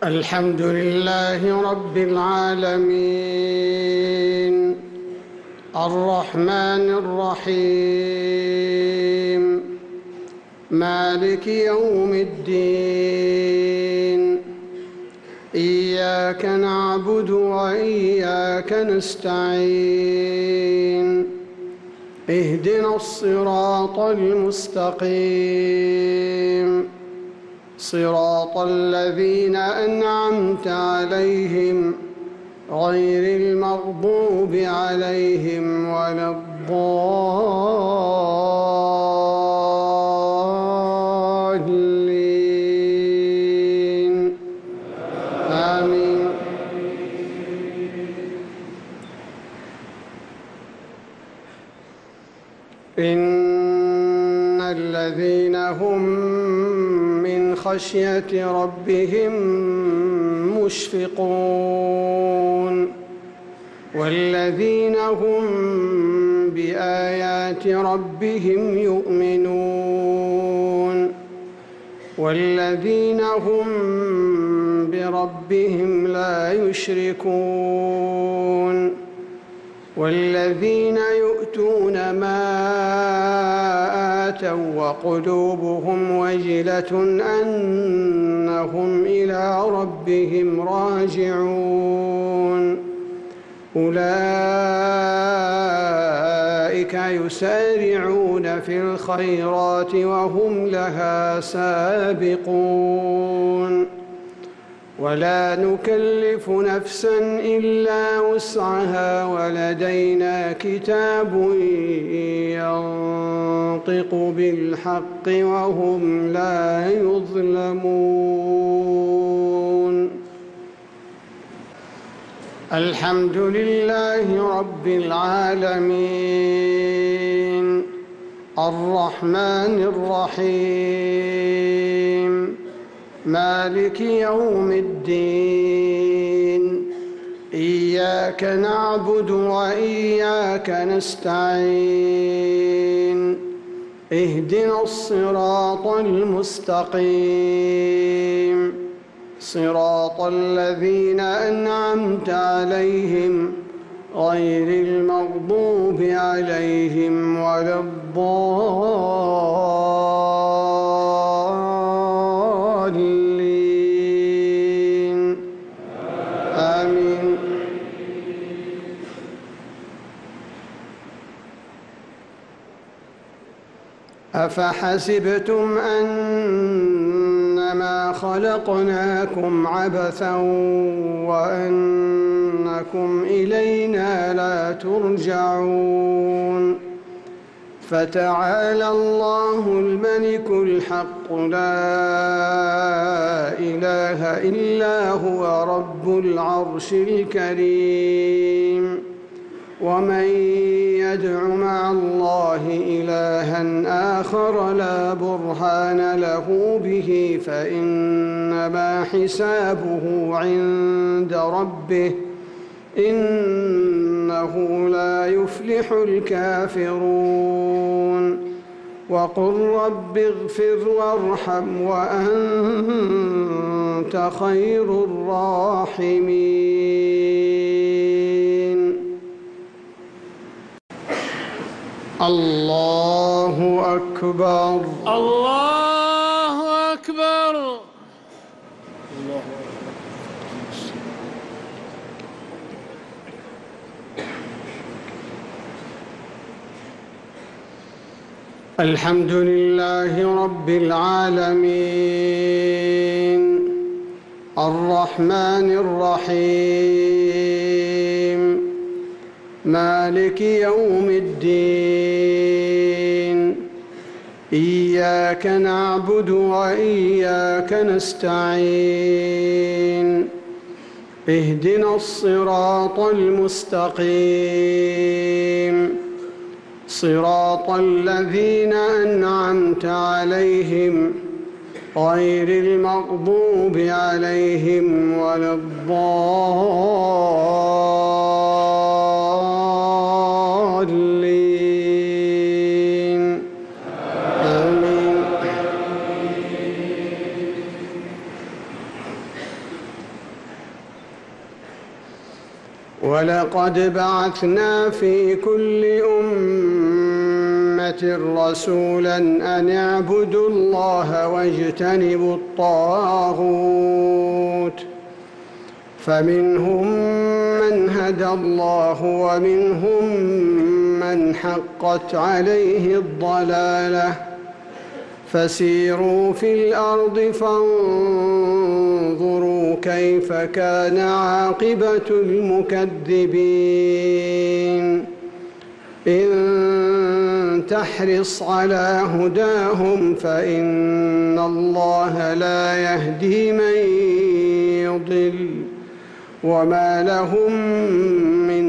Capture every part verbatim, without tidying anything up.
الحمد لله رب العالمين الرحمن الرحيم مالك يوم الدين إياك نعبد وإياك نستعين اهدنا الصراط المستقيم صراط الذين أنعمت عليهم غير المغضوب عليهم ولا الضالين آمين. إن الذين هم من خشية ربهم مشفقون والذين هم بآيات ربهم يؤمنون والذين هم بربهم لا يشركون والذين يؤتون ما آتوا وقلوبهم وجلة أنهم إلى ربهم راجعون أولئك يسارعون في الخيرات وهم لها سابقون ولا نكلف نفسا إلا وسعها ولدينا كتاب ينطق بالحق وهم لا يظلمون. الحمد لله رب العالمين الرحمن الرحيم مالك يوم الدين إياك نعبد وإياك نستعين اهدنا الصراط المستقيم صراط الذين أنعمت عليهم غير المغضوب عليهم ولا الضالين آمين. أفحسبتم أنما خلقناكم عبثا وأنكم إلينا لا ترجعون فتعالى الله الملك الحق لا إله إلا هو رب العرش الكريم ومن يدع مع الله إلها آخر لا برهان له به فإنما حسابه عند ربه إنه لا يفلح الكافرون. وقل رب اغفر وارحم وأنت خير الراحمين. الله أكبر الله أكبر. الله الحمد لله رب العالمين الرحمن الرحيم مالك يوم الدين إياك نعبد وإياك نستعين اهدنا الصراط المستقيم صراط الذين أنعمت عليهم غير المغضوب عليهم ولا الضالين آمين. ولقد بعثنا في كل أمة رسولا أن اعبدوا الله واجتنبوا الطاغوت فمنهم من هدى الله ومنهم من حقت عليه الضلالة فسيروا في الأرض فانظروا كيف كان عاقبة المكذبين إن تحرص على هداهم فإن الله لا يهدي من يضل وما لهم من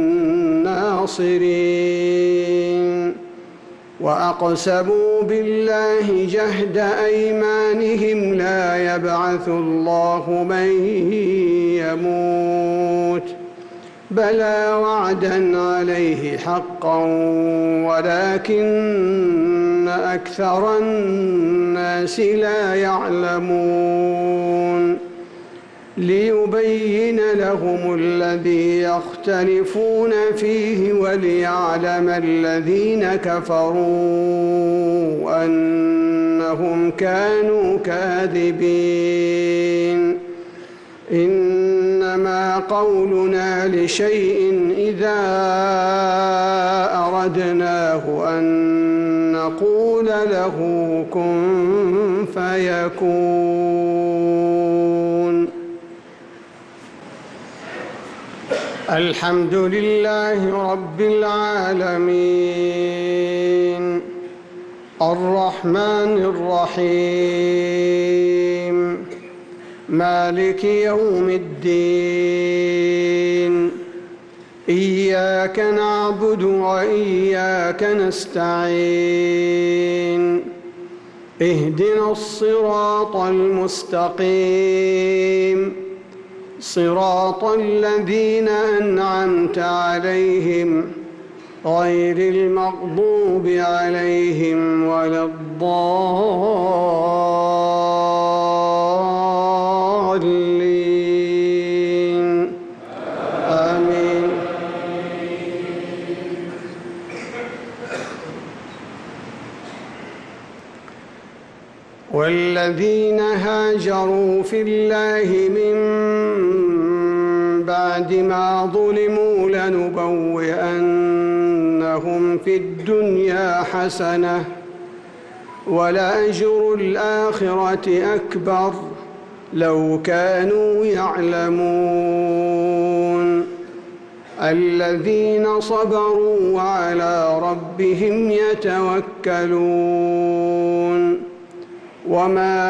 ناصرين وأقسموا بالله جهد أيمانهم لا يبعث الله من يموت بلى وعدا عليه حقا ولكن أكثر الناس لا يعلمون ليبين لهم الذي يختلفون فيه وليعلم الذين كفروا أنهم كانوا كاذبين إنما قولنا لشيء إذا أردناه أن نقول له كن فيكون الحمد لله رب العالمين الرحمن الرحيم مالك يوم الدين إياك نعبد وإياك نستعين اهدنا الصراط المستقيم صراط الذين أنعمت عليهم غير المغضوب عليهم ولا الضالين آمين. والذين هاجروا في الله من بعد ما ظلموا لنبوئنهم في الدنيا حسنة ولأجر الآخرة أكبر لو كانوا يعلمون الذين صبروا وعلى ربهم يتوكلون وما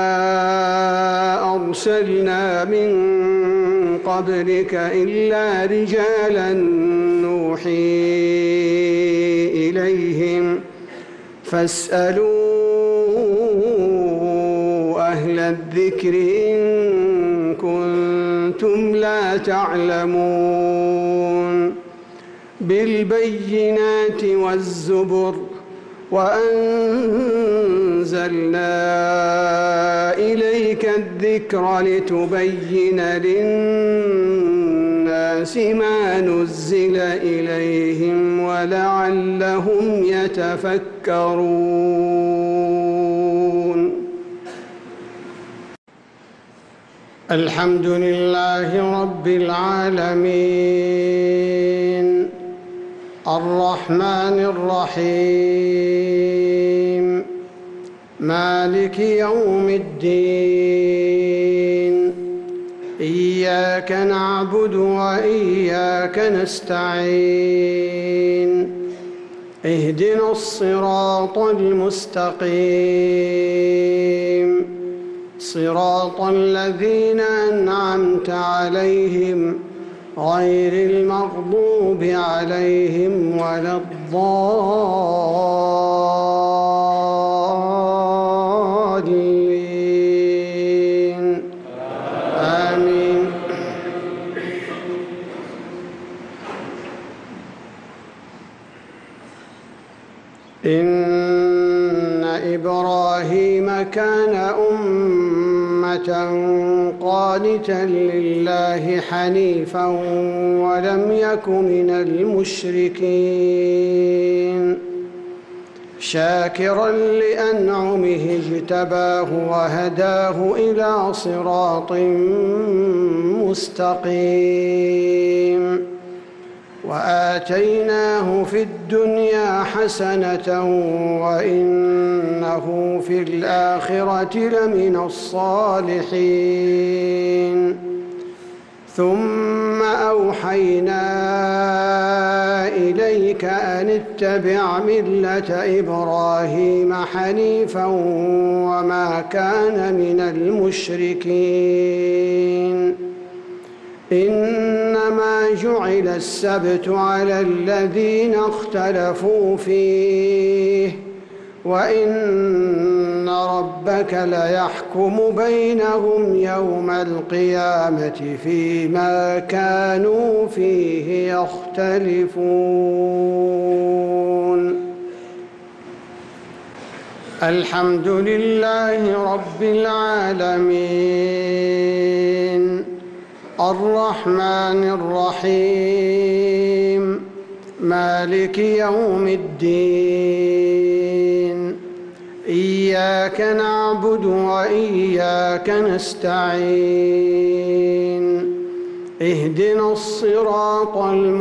أرسلنا من قبلك إلا رجالا نوحي إليهم فاسألوا أهل الذكر إن كنتم لا تعلمون بالبينات والزبر وأنزلنا إليك الذكر لتبين للناس ما نزل إليهم ولعلهم يتفكرون. الحمد لله رب العالمين الرحمن الرحيم مالك يوم الدين إياك نعبد وإياك نستعين اهدنا الصراط المستقيم صراط الذين أنعمت عليهم غير المغضوب عليهم ولا الضالين آمين. إن إبراهيم كان أمة أمة قانتا لله حنيفا ولم يك من المشركين شاكرا لأنعمه اجتباه وهداه إلى صراط مستقيم وآتيناه في الدنيا حسنة وإنه في الآخرة لمن الصالحين ثم أوحينا إليك أن اتبع ملة إبراهيم حنيفا وما كان من المشركين إنما جعل السبت على الذين اختلفوا فيه وإن ربك ليحكم بينهم يوم القيامة فيما كانوا فيه يختلفون. الحمد لله رب العالمين الرحمن الرحيم مالك يوم الدين إياك نعبد وإياك نستعين اهدنا الصراط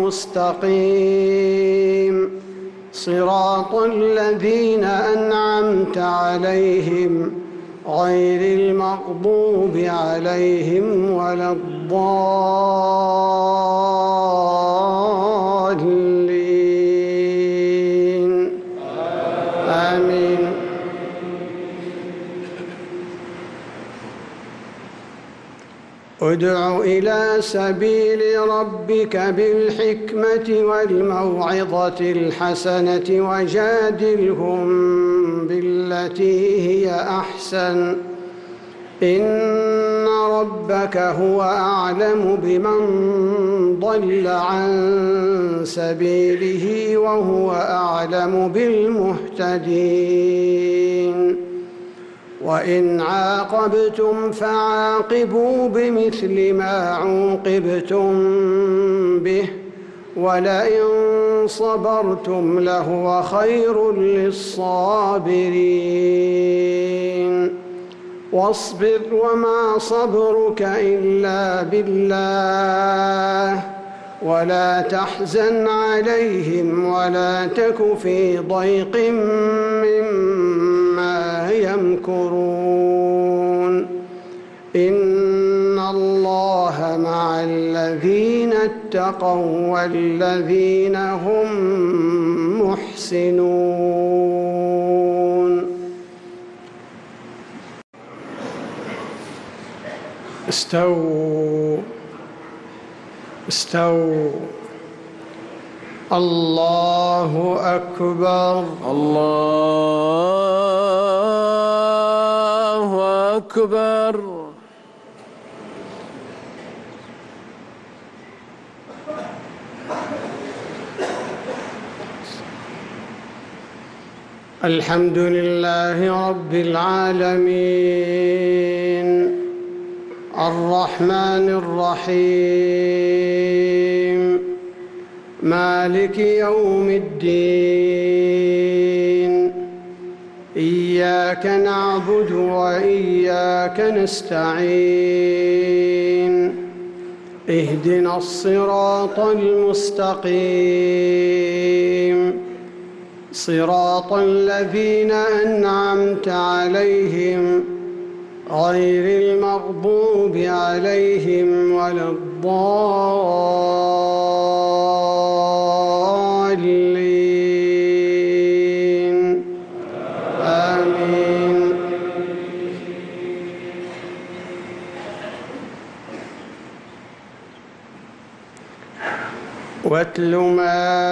المستقيم صراط الذين أنعمت عليهم غير المغضوب عليهم ولا الضالين آمين. ادع إلى سبيل ربك بالحكمة والموعظة الحسنة وجادلهم بالتي هي أحسن إن ربك هو أعلم بمن ضل عن سبيله وهو أعلم بالمهتدين. وإن عاقبتم فعاقبوا بمثل ما عوقبتم به ولئن صبرتم لهو خير للصابرين. واصبر وما صبرك إلا بالله ولا تحزن عليهم ولا تك في ضيق مما يمكرون إن الله مع الذين اتقوا والذين هم محسنون. استووا استووا الله أكبر الله أكبر. الحمد لله رب العالمين الرحمن الرحيم مالك يوم الدين إياك نعبد وإياك نستعين اهدنا الصراط المستقيم صراط الذين أنعمت عليهم غير المغضوب عليهم ولا الضالين آمين. واتل ما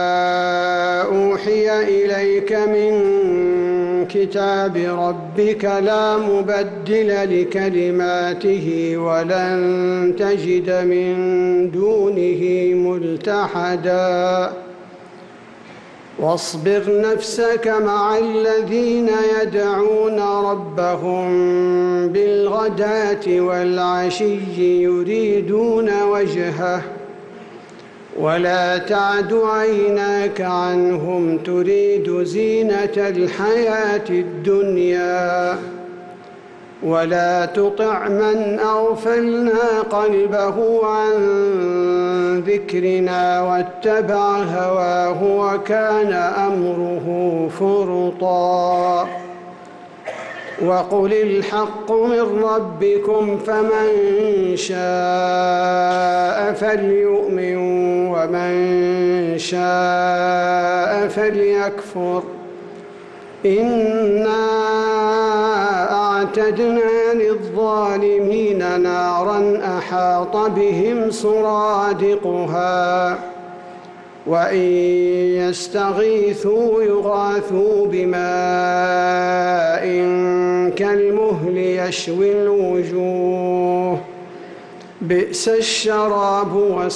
أوحي إليك من كتاب ربك لا مبدل لكلماته ولن تجد من دونه ملتحدا واصبر نفسك مع الذين يدعون ربهم بالغداة والعشي يريدون وجهه ولا تعد عيناك عنهم تريد زينة الحياة الدنيا ولا تطع من أغفلنا قلبه عن ذكرنا واتبع هواه وكان أمره فرطا وقل الحق من ربكم فمن شاء فليؤمن ومن شاء فليكفر إنا أعتدنا للظالمين نارا أحاط بهم سرادقها وإن يستغيثوا يغاثوا بماء كالمهل يشوي الوجوه بئس الشراب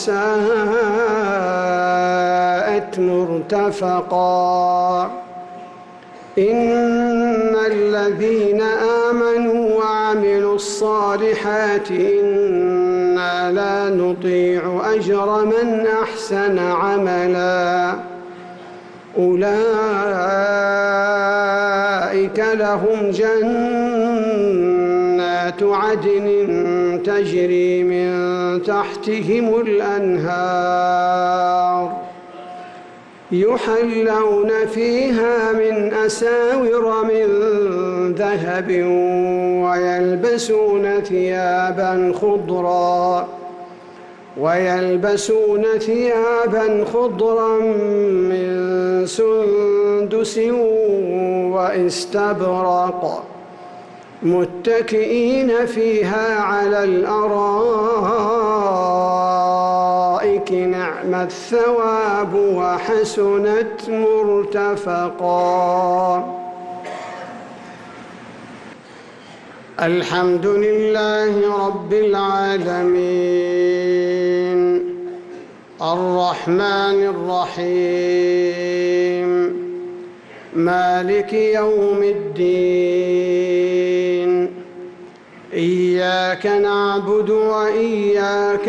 وساءت مرتفقا إن الذين آمنوا وعملوا الصالحات إنا لا نطيع أجر من أحسن عملا أولئك لهم جنات عدن تجري من تحتهم الأنهار يحلون فيها من أساور من ذهب ويلبسون ثيابا خضرا ويلبسون ثيابا خضرا من سندس واستبرق متكئين فيها على الأرائك نعم الثواب وحسنت مرتفقا الحمد لله رب العالمين الرحمن الرحيم مالك يوم الدين إياك نعبد وإياك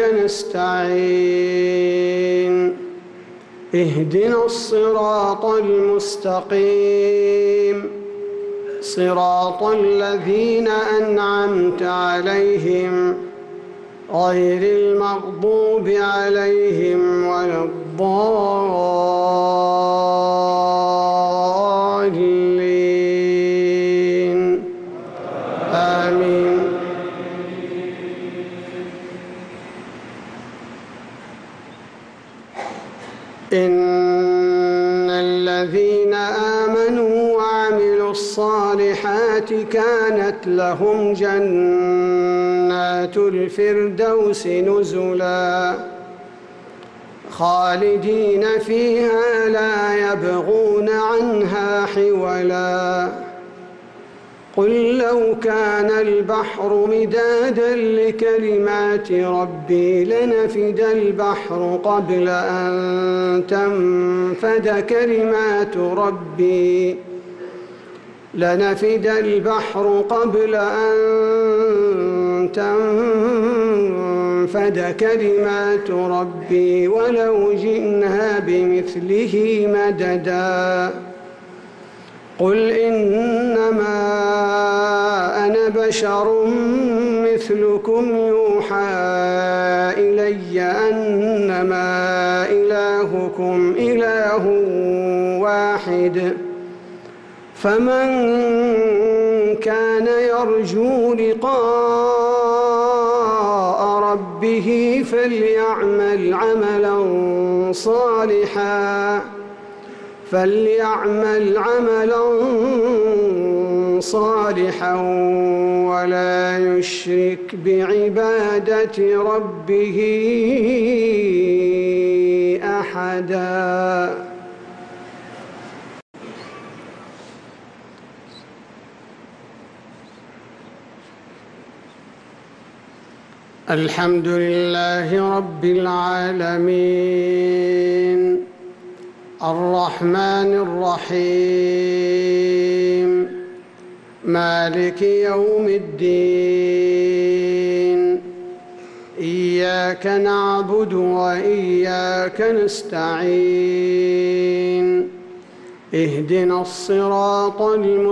نستعين اهدنا الصراط المستقيم صراط الذين أنعمت عليهم غير المغضوب عليهم ولا الضالين آمين. إن الذين آمنوا وعملوا الصالحات كانت لهم جنات الفردوس نزلا خالدين فيها لا يبغون عنها حولا قل لو كان البحر مدادا لكلمات ربي لنفد البحر قبل أن تنفد كلمات ربي لنفد البحر قبل أن تنفد كلمات ربي ولو جئنا بمثله مددا قل إنما أنا بشر مثلكم يوحى إلي أنما إلهكم إله واحد فمن كان يرجو لقاء ربه فليعمل عملا صالحا فليعمل عملا صالحا ولا يشرك بعبادة ربه أحدا. الحمد لله رب العالمين الرحمن الرحيم مالك يوم الدين إياك نعبد وإياك نستعين اهدنا الصراط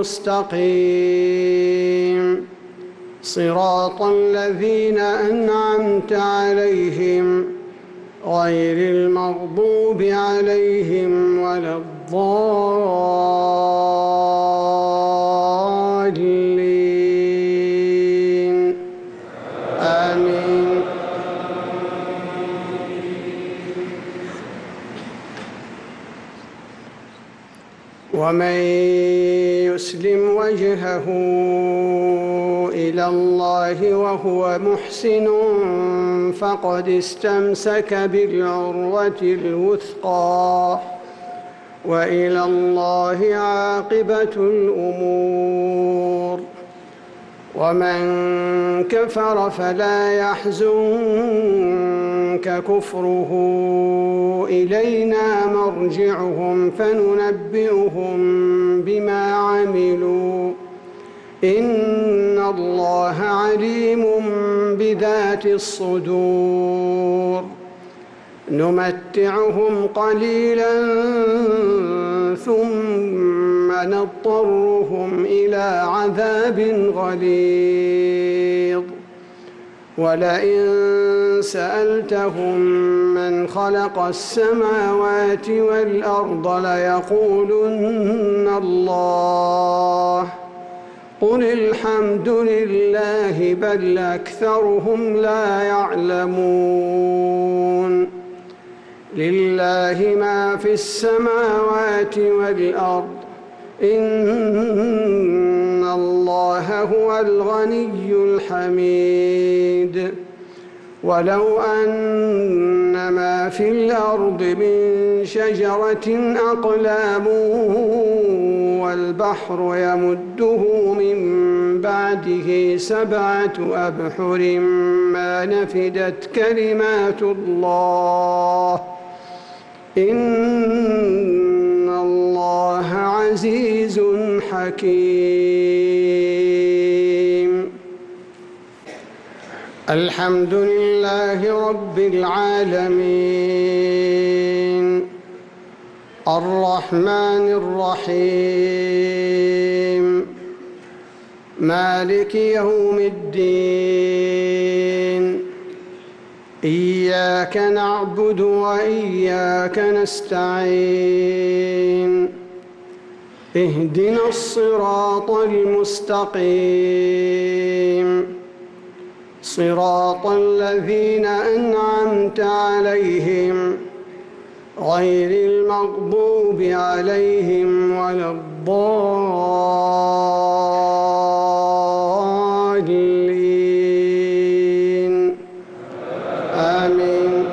المستقيم صراط الذين أنعمت عليهم غير المغضوب عليهم ولا الضالين آمين. ومن يسلم وجهه إلى الله وهو محسن فقد استمسك بالعروة الوثقى وإلى الله عاقبة الأمور. ومن كفر فلا يحزنك كفره إلينا مرجعهم فننبئهم بما عملوا إن الله عليم بذات الصدور. نمتعهم قليلا ثم نضطرهم إلى عذاب غليظ. ولئن سألتهم من خلق السماوات والأرض ليقولن الله قل الحمد لله بل أكثرهم لا يعلمون. لله ما في السماوات والأرض إن الله هو الغني الحميد. ولو أن ما في الأرض من شجرة أقلام والبحر يمده من بعده سبعة أبحر ما نفدت كلمات الله إن الله عزيز حكيم. الحمد لله رب العالمين الرحمن الرحيم مالك يوم الدين إياك نعبد وإياك نستعين اهدنا الصراط المستقيم صراط الذين أنعمت عليهم غير المغضوب عليهم ولا الضالين آمين.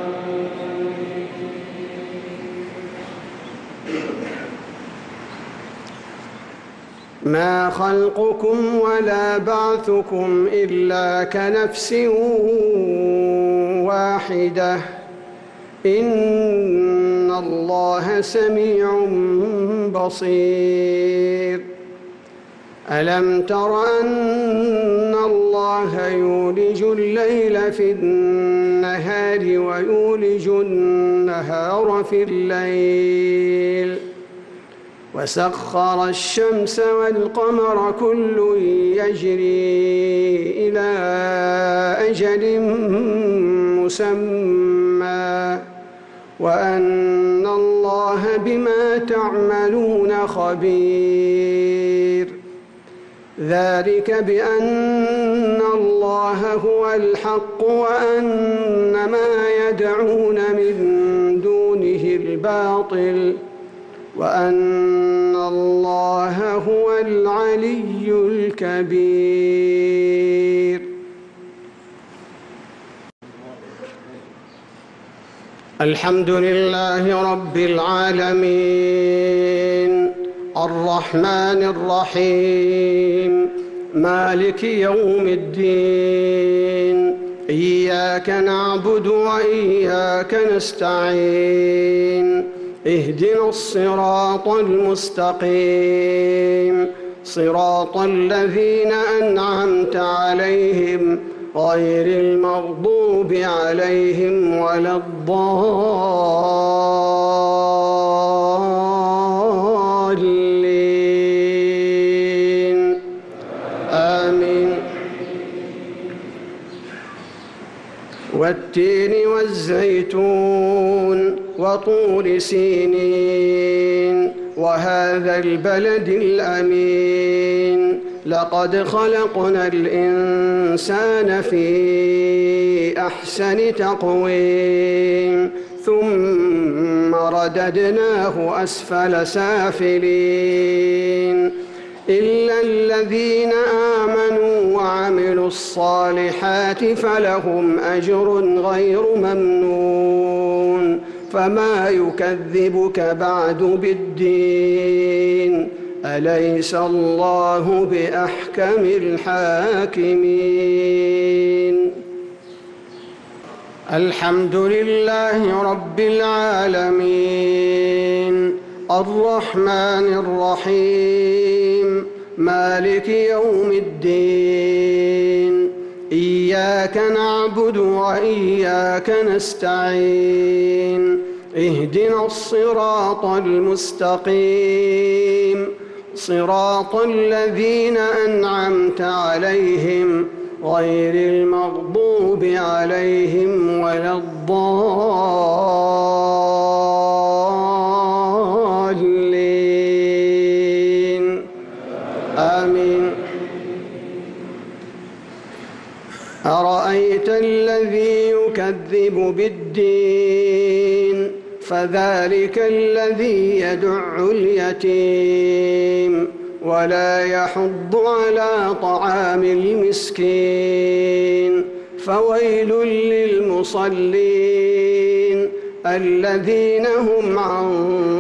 ما خلقكم ولا بعثكم إلا كنفس واحدة إن الله سميع بصير. ألم تر أن الله يولج الليل في النهار ويولج النهار في الليل وسخر الشمس والقمر كل يجري إلى أجل مسمى وأن الله بما تعملون خبير. ذلك بأن الله هو الحق وأن ما يدعون من دونه الباطل وأن الله هو العلي الكبير. الحمد لله رب العالمين الرحمن الرحيم مالك يوم الدين إياك نعبد وإياك نستعين اهدنا الصراط المستقيم صراط الذين أنعمت عليهم غير المغضوب عليهم ولا الضالين آمين. والتين والزيتون وطور سينين وهذا البلد الأمين لقد خلقنا الإنسان في أحسن تقويم ثم رددناه أسفل سافلين إلا الذين آمنوا وعملوا الصالحات فلهم أجر غير ممنون فما يكذبك بعد بالدين أليس الله بأحكم الحاكمين. الحمد لله رب العالمين الرحمن الرحيم مالك يوم الدين إياك نعبد وإياك نستعين اهدنا الصراط المستقيم صراط الذين أنعمت عليهم غير المغضوب عليهم ولا الضالين آمين. أرأيت الذي يكذب بالدين فذلك الذي يدع اليتيم ولا يحض على طعام المسكين فويل للمصلين الذين هم عن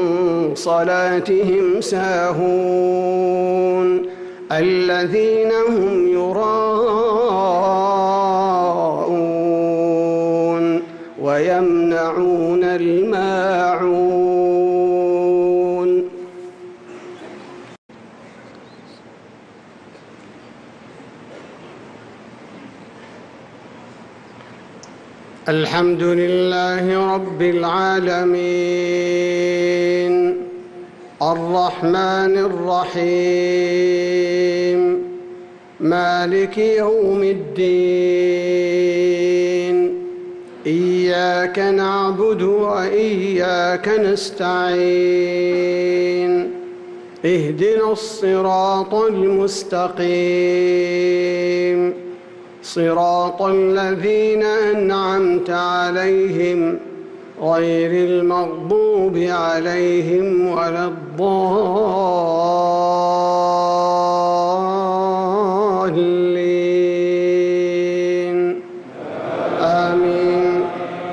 صلاتهم ساهون الذين هم يراءون ويمنعون الماعون. الحمد لله رب العالمين الرحمن الرحيم مالك يوم الدين إياك نعبد وإياك نستعين اهدنا الصراط المستقيم صراط الذين أنعمت عليهم غير المغضوب عليهم ولا الضالين آمين.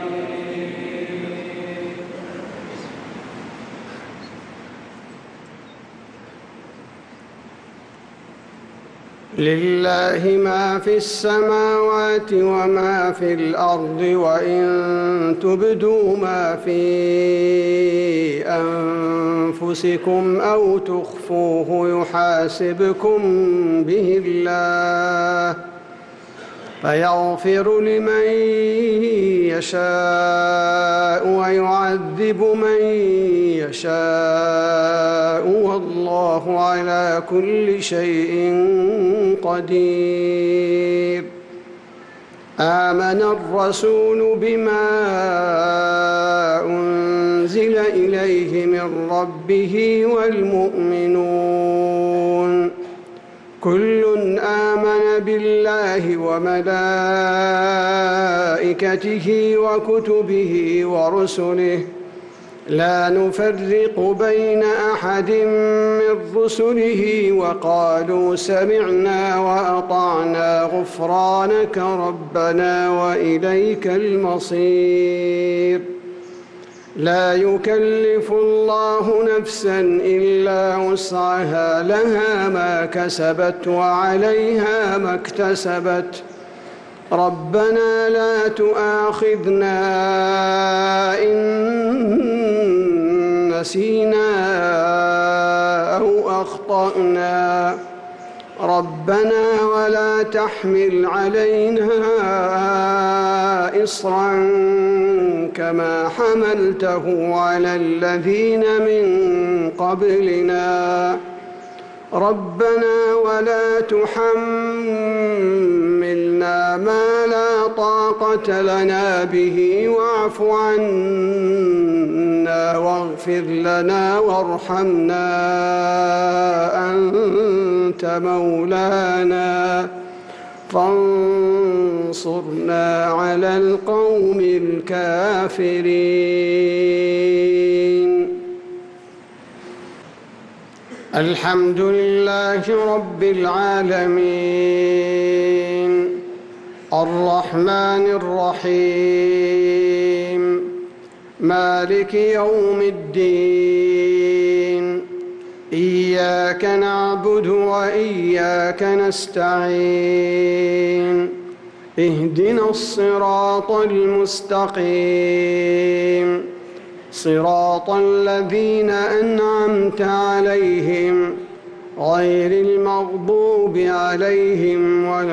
لله ما في السماوات وما في الأرض وإن تبدوا ما في أنفسكم أو تخفوه يحاسبكم به الله فيغفر لمن يشاء ويعذب من يشاء والله على كل شيء قدير. آمن الرسول بما أنزل إليه من ربه والمؤمنون كل آمن بالله وملائكته وكتبه ورسله لا نفرق بين أحد من رسله وقالوا سمعنا وأطعنا غفرانك ربنا وإليك المصير. لا يكلف الله نفسا إلا وسعها لها ما كسبت وعليها ما اكتسبت ربنا لا تؤاخذنا إن نسينا أو أخطأنا ربنا ولا تحمل علينا إصرا كما حملته على الذين من قبلنا ربنا ولا تحملنا ما لا طاقة لنا به واعف عنا واغفر لنا وارحمنا أنت مولانا فانصرنا على القوم الكافرين. الحمد لله رب العالمين الرحمن الرحيم مالك يوم الدين إياك نعبد وإياك نستعين اهدنا الصراط المستقيم صراط الذين أنعمت عليهم غير المغضوب عليهم ولا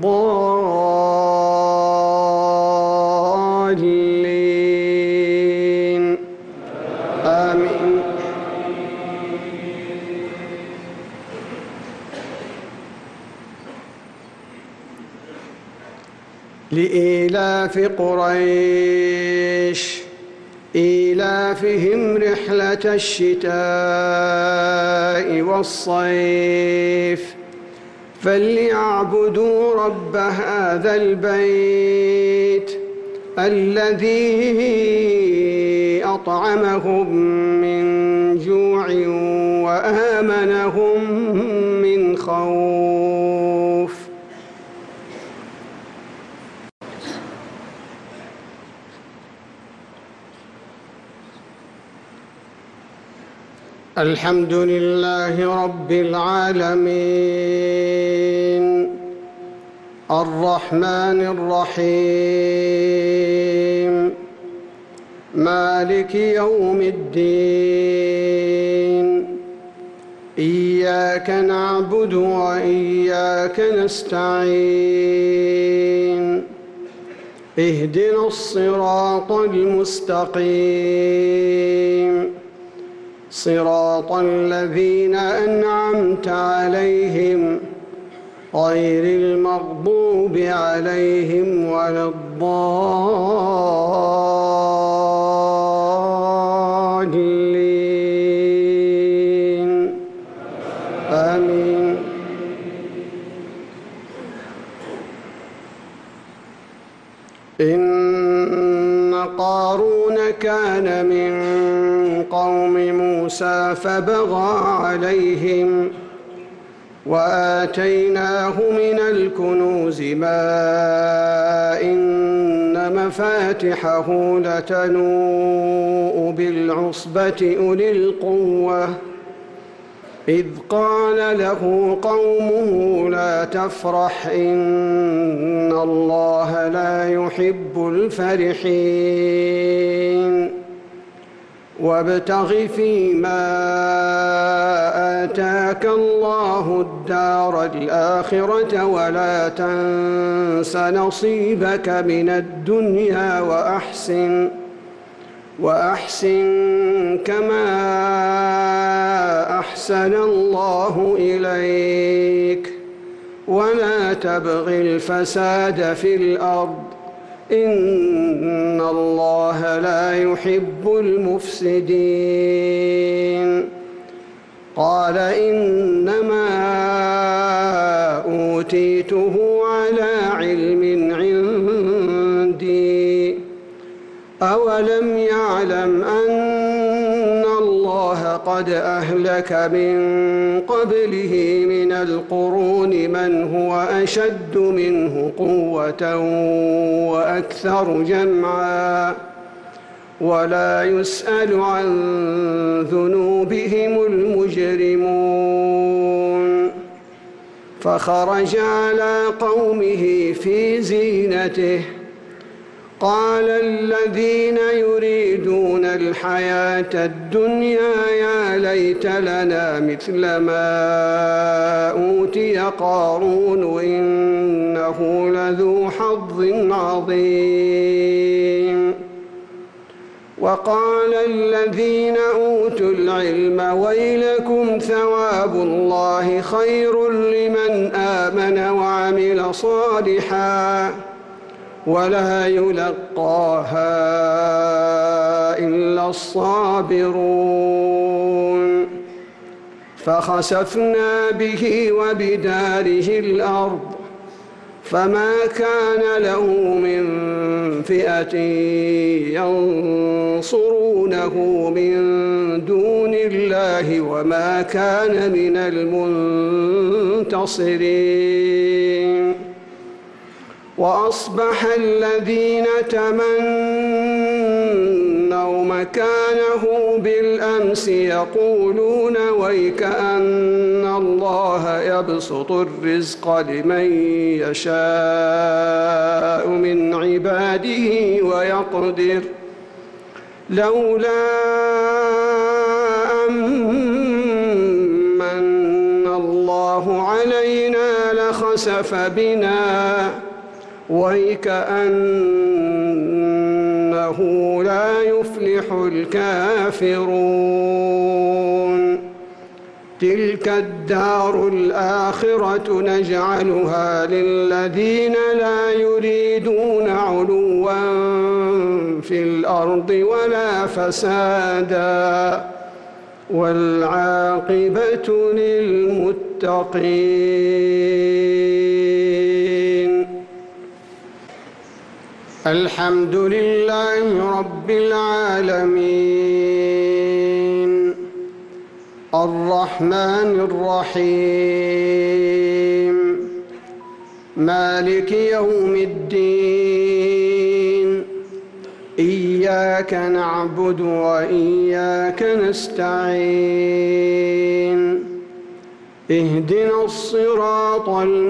الضالين آمين. لإيلاف قريش إيلافهم رحلة الشتاء والصيف فليعبدوا رب هذا البيت الذي أطعمهم من جوع وآمنهم من خوف. الحمد لله رب العالمين الرحمن الرحيم مالك يوم الدين إياك نعبد وإياك نستعين اهدنا الصراط المستقيم صراط الذين أنعمت عليهم غير المغضوب عليهم ولا الضالين آمين. إن قارون كان من قوم موسى فبغى عليهم وآتيناه من الكنوز ما إن مفاتحه لتنوء بالعصبة أولي القوة إذ قال له قومه لا تفرح إن الله لا يحب الفرحين وابتغ فيما آتاك الله الدار الآخرة ولا تنس نصيبك من الدنيا وأحسن وأحسن كما أحسن الله إليك ولا تبغ الفساد في الأرض إن الله لا يحب المفسدين. قال إنما أوتيته على علم عندي أولم يعلم أن الله قد أهلك من قبله من القرون من هو أشد منه قوة وأكثر جمعا ولا يسأل عن ذنوبهم المجرمون. فخرج على قومه في زينته قال الذين يريدون الحياة الدنيا يا ليت لنا مثل ما أوتي قارون إنه لذو حظ عظيم. وقال الذين أوتوا العلم ويلكم ثواب الله خير لمن آمن وعمل صالحا ولا يلقاها إلا الصابرون. فخسفنا به وبداره الأرض فما كان له من فئة ينصرونه من دون الله وما كان من المنتصرين. وأصبح الذين تمنوا مكانه بالأمس يقولون ويكأن الله يبسط الرزق لمن يشاء من عباده ويقدر لولا أمن الله علينا لخسف بنا ويكأنه لا يفلح الكافرون. تلك الدار الآخرة نجعلها للذين لا يريدون علوا في الأرض ولا فسادا والعاقبة للمتقين. الحمد لله رب العالمين الرحمن الرحيم مالك يوم الدين إياك نعبد وإياك نستعين اهدنا الصراط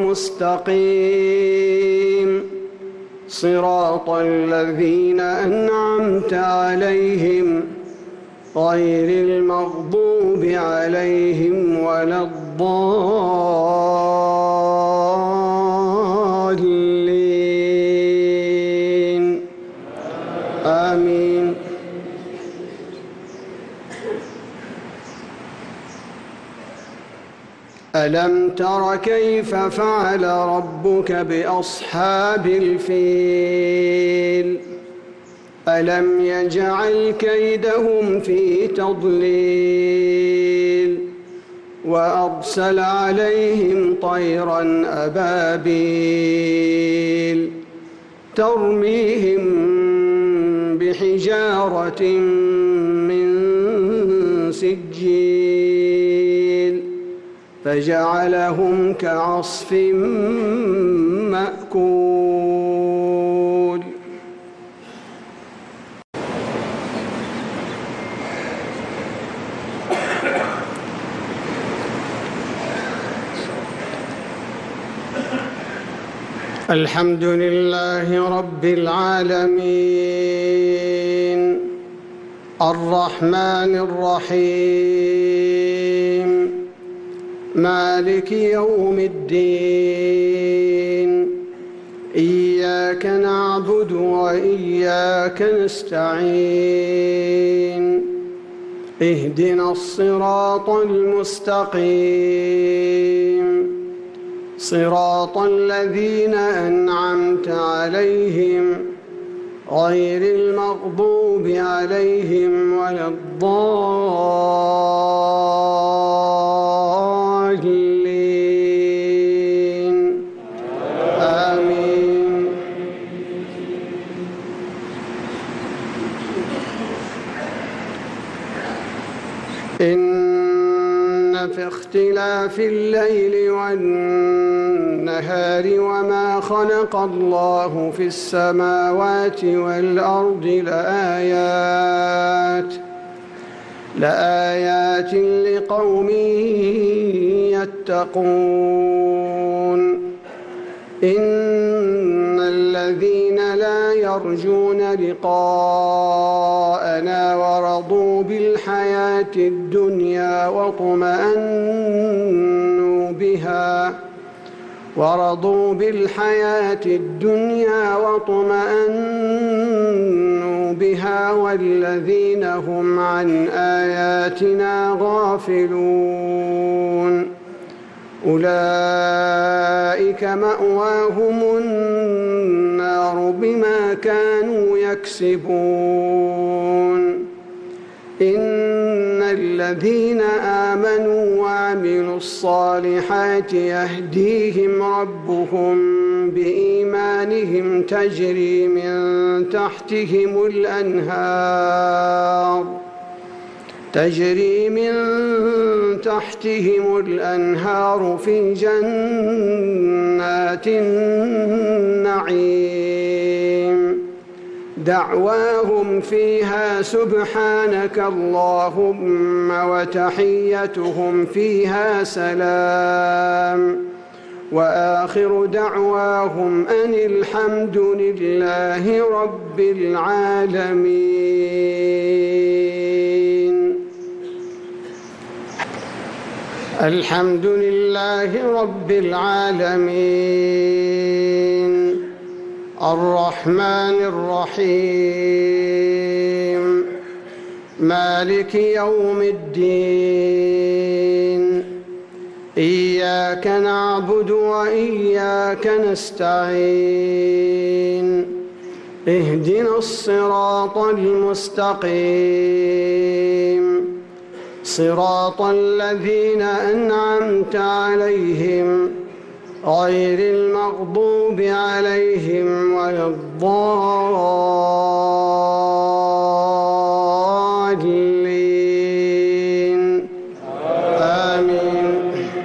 المستقيم صراط الذين أنعمت عليهم غير المغضوب عليهم ولا الضالين آمين. ألم تر كيف فعل ربك بأصحاب الفيل ألم يجعل كيدهم في تضليل وأرسل عليهم طيرا أبابيل ترميهم بحجارة من سجيل فجعلهم كعصف مأكول. الحمد لله رب العالمين الرحمن الرحيم مالك يوم الدين إياك نعبد وإياك نستعين اهدنا الصراط المستقيم صراط الذين أنعمت عليهم غير المغضوب عليهم ولا الضالين آمين. إن في اختلاف الليل والنهار وما خلق الله في السماوات والأرض لآيات لآيات لقوم يتقون. إن الذين لا يرجون لقاءنا ورضوا بالحياة الدنيا واطمأنوا بها ورضوا بالحياة الدنيا واطمأنوا بها والذين هم عن آياتنا غافلون أولئك مأواهم النار بما كانوا يكسبون إن الذين آمنوا وعملوا الصالحات يهديهم ربهم بإيمانهم تجري من تحتهم الأنهار تجري من تحتهم الأنهار في جنات النعيم دعواهم فيها سبحانك اللهم وتحيتهم فيها سلام وآخر دعواهم أن الحمد لله رب العالمين. الحمد لله رب العالمين الرحمن الرحيم مالك يوم الدين إياك نعبد وإياك نستعين اهدنا الصراط المستقيم صراط الذين أنعمت عليهم غير المغضوب عليهم ولا الضالين آمين.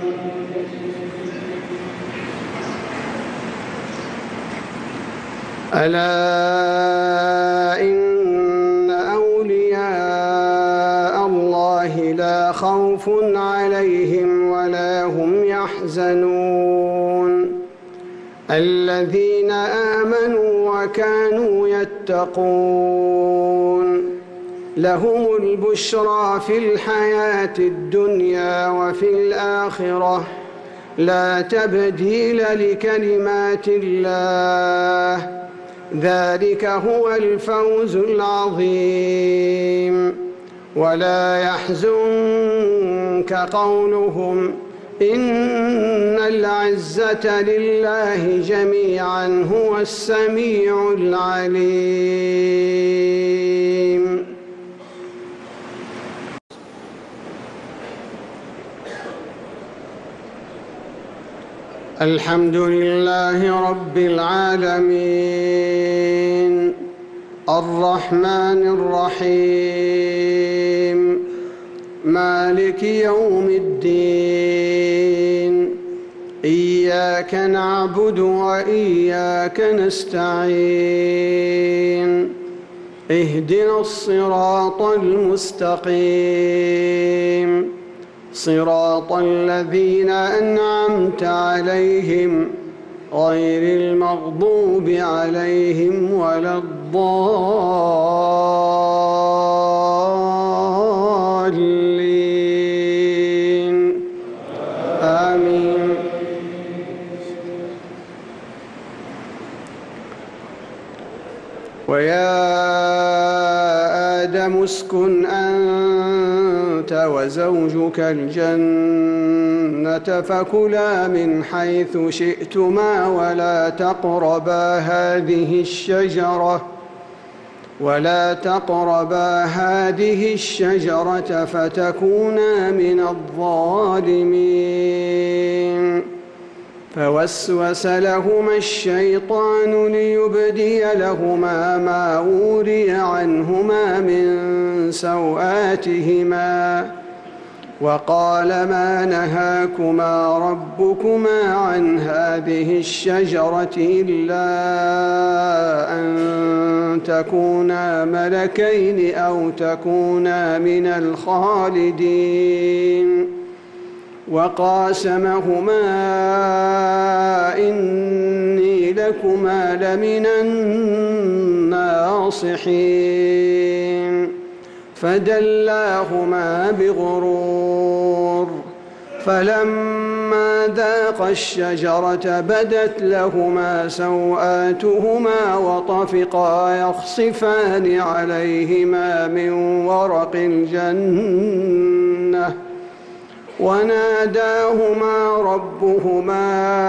ألا إن أولياء الله لا خوف عليهم ولا هم يحزنون الذين آمنوا وكانوا يتقون لهم البشرى في الحياة الدنيا وفي الآخرة لا تبديل لكلمات الله ذلك هو الفوز العظيم. ولا يحزنك قولهم إن العزة لله جميعا هو السميع العليم. الحمد لله رب العالمين الرحمن الرحيم مالك يوم الدين إياك نعبد وإياك نستعين اهدنا الصراط المستقيم صراط الذين أنعمت عليهم غير المغضوب عليهم ولا الضالين آمين. ويا آدم اسكن أنت وزوجك الجنة فكلا من حيث شئتما ولا تقربا هذه الشجرة ولا تقربا هذه الشجرة فتكونا من الظالمين. فوسوس لهما الشيطان ليبدي لهما ما وري عنهما من سوآتهما وقال ما نهاكما ربكما عن هذه الشجرة إلا أن تكونا ملكين أو تكونا من الخالدين وقاسمهما إني لكما لمن الناصحين فدلاهما بغرور فلما ذاقا الشجرة بدت لهما سوآتهما وطفقا يخصفان عليهما من ورق الجنة وناداهما ربهما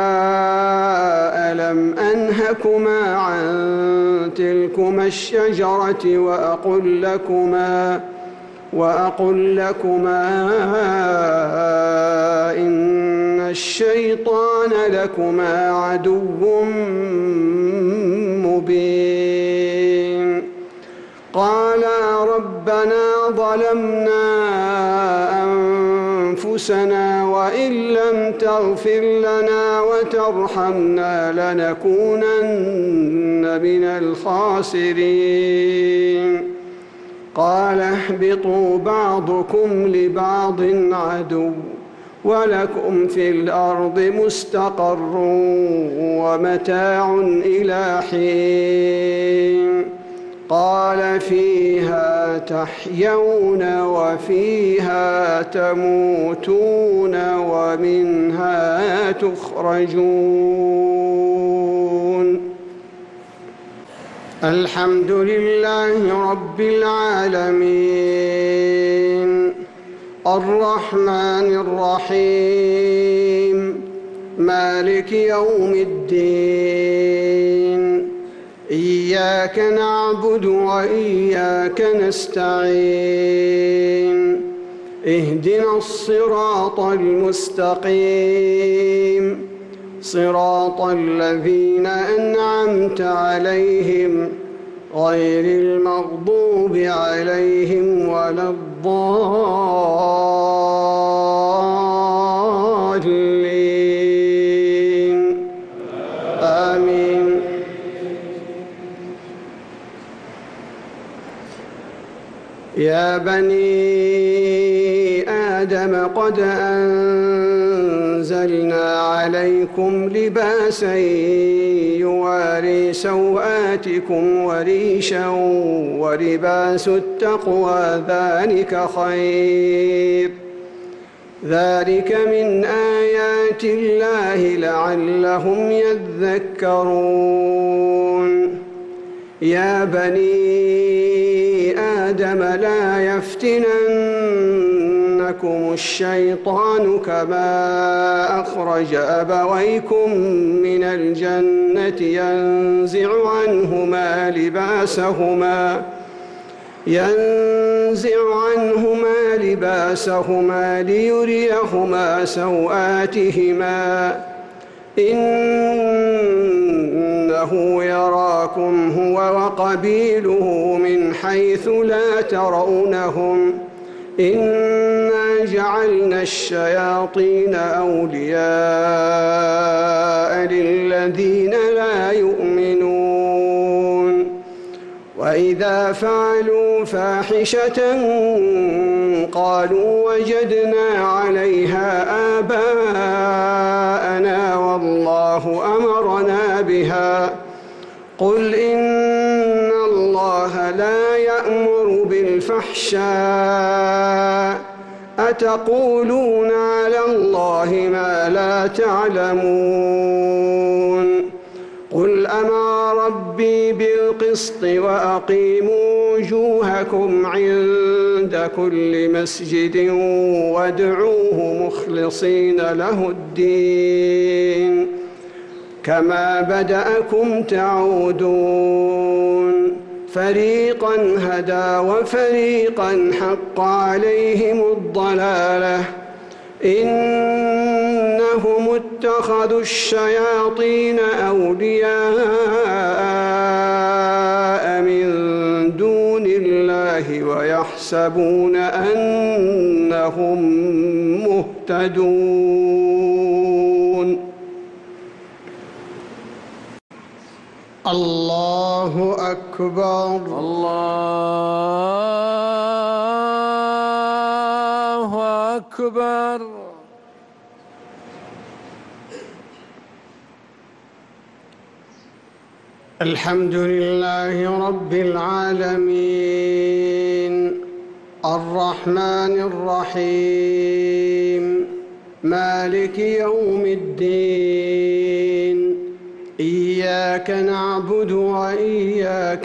ألم أنهكما عن تلكما الشجرة وأقل لكما وأقل لكما إن الشيطان لكما عدو مبين قالا ربنا ظلمنا أنفسنا وإن لم تغفر لنا وترحمنا لنكونن من الخاسرين قال اهبطوا بعضكم لبعض عدو ولكم في الأرض مستقر ومتاع إلى حين قال فيها تحيون وفيها تموتون ومنها تخرجون الحمد لله رب العالمين الرحمن الرحيم مالك يوم الدين إياك نعبد وإياك نستعين اهدنا الصراط المستقيم صراط الذين أنعمت عليهم غير المغضوب عليهم ولا الضالين آمين. يا بني آدم قد أنزلنا عليكم لباسا يواري سوآتكم وريشا ولباس التقوى ذلك خير ذلك من آيات الله لعلهم يذكرون. يا بني آدم لا يفتننكم الشيطان كما أخرج أبويكم من الجنة ينزع عنهما لباسهما ينزع عنهما لباسهما ليريهما سوآتهما إنه يراكم هو وقبيله من حيث لا ترونهم إنا جعلنا الشياطين أولياء للذين لا يؤمنون وإذا فعلوا فاحشة قالوا وجدنا عليها آباءنا والله أمرنا بها قل إن الله لا يأمر بالفحشاء أتقولون على الله ما لا تعلمون قل أمر ربي بالقسط وأقيموا وجوهكم عند كل مسجد وادعوه مخلصين له الدين كما بدأكم تعودون فريقا هدى وفريقا حق عليهم الضلالة إنهم اتخذوا الشياطين أولياء من دون الله ويحسبون أنهم مهتدون. الله أكبر. الله أكبر. الحمد لله رب العالمين الرحمن الرحيم مالك يوم الدين إياك نعبد وإياك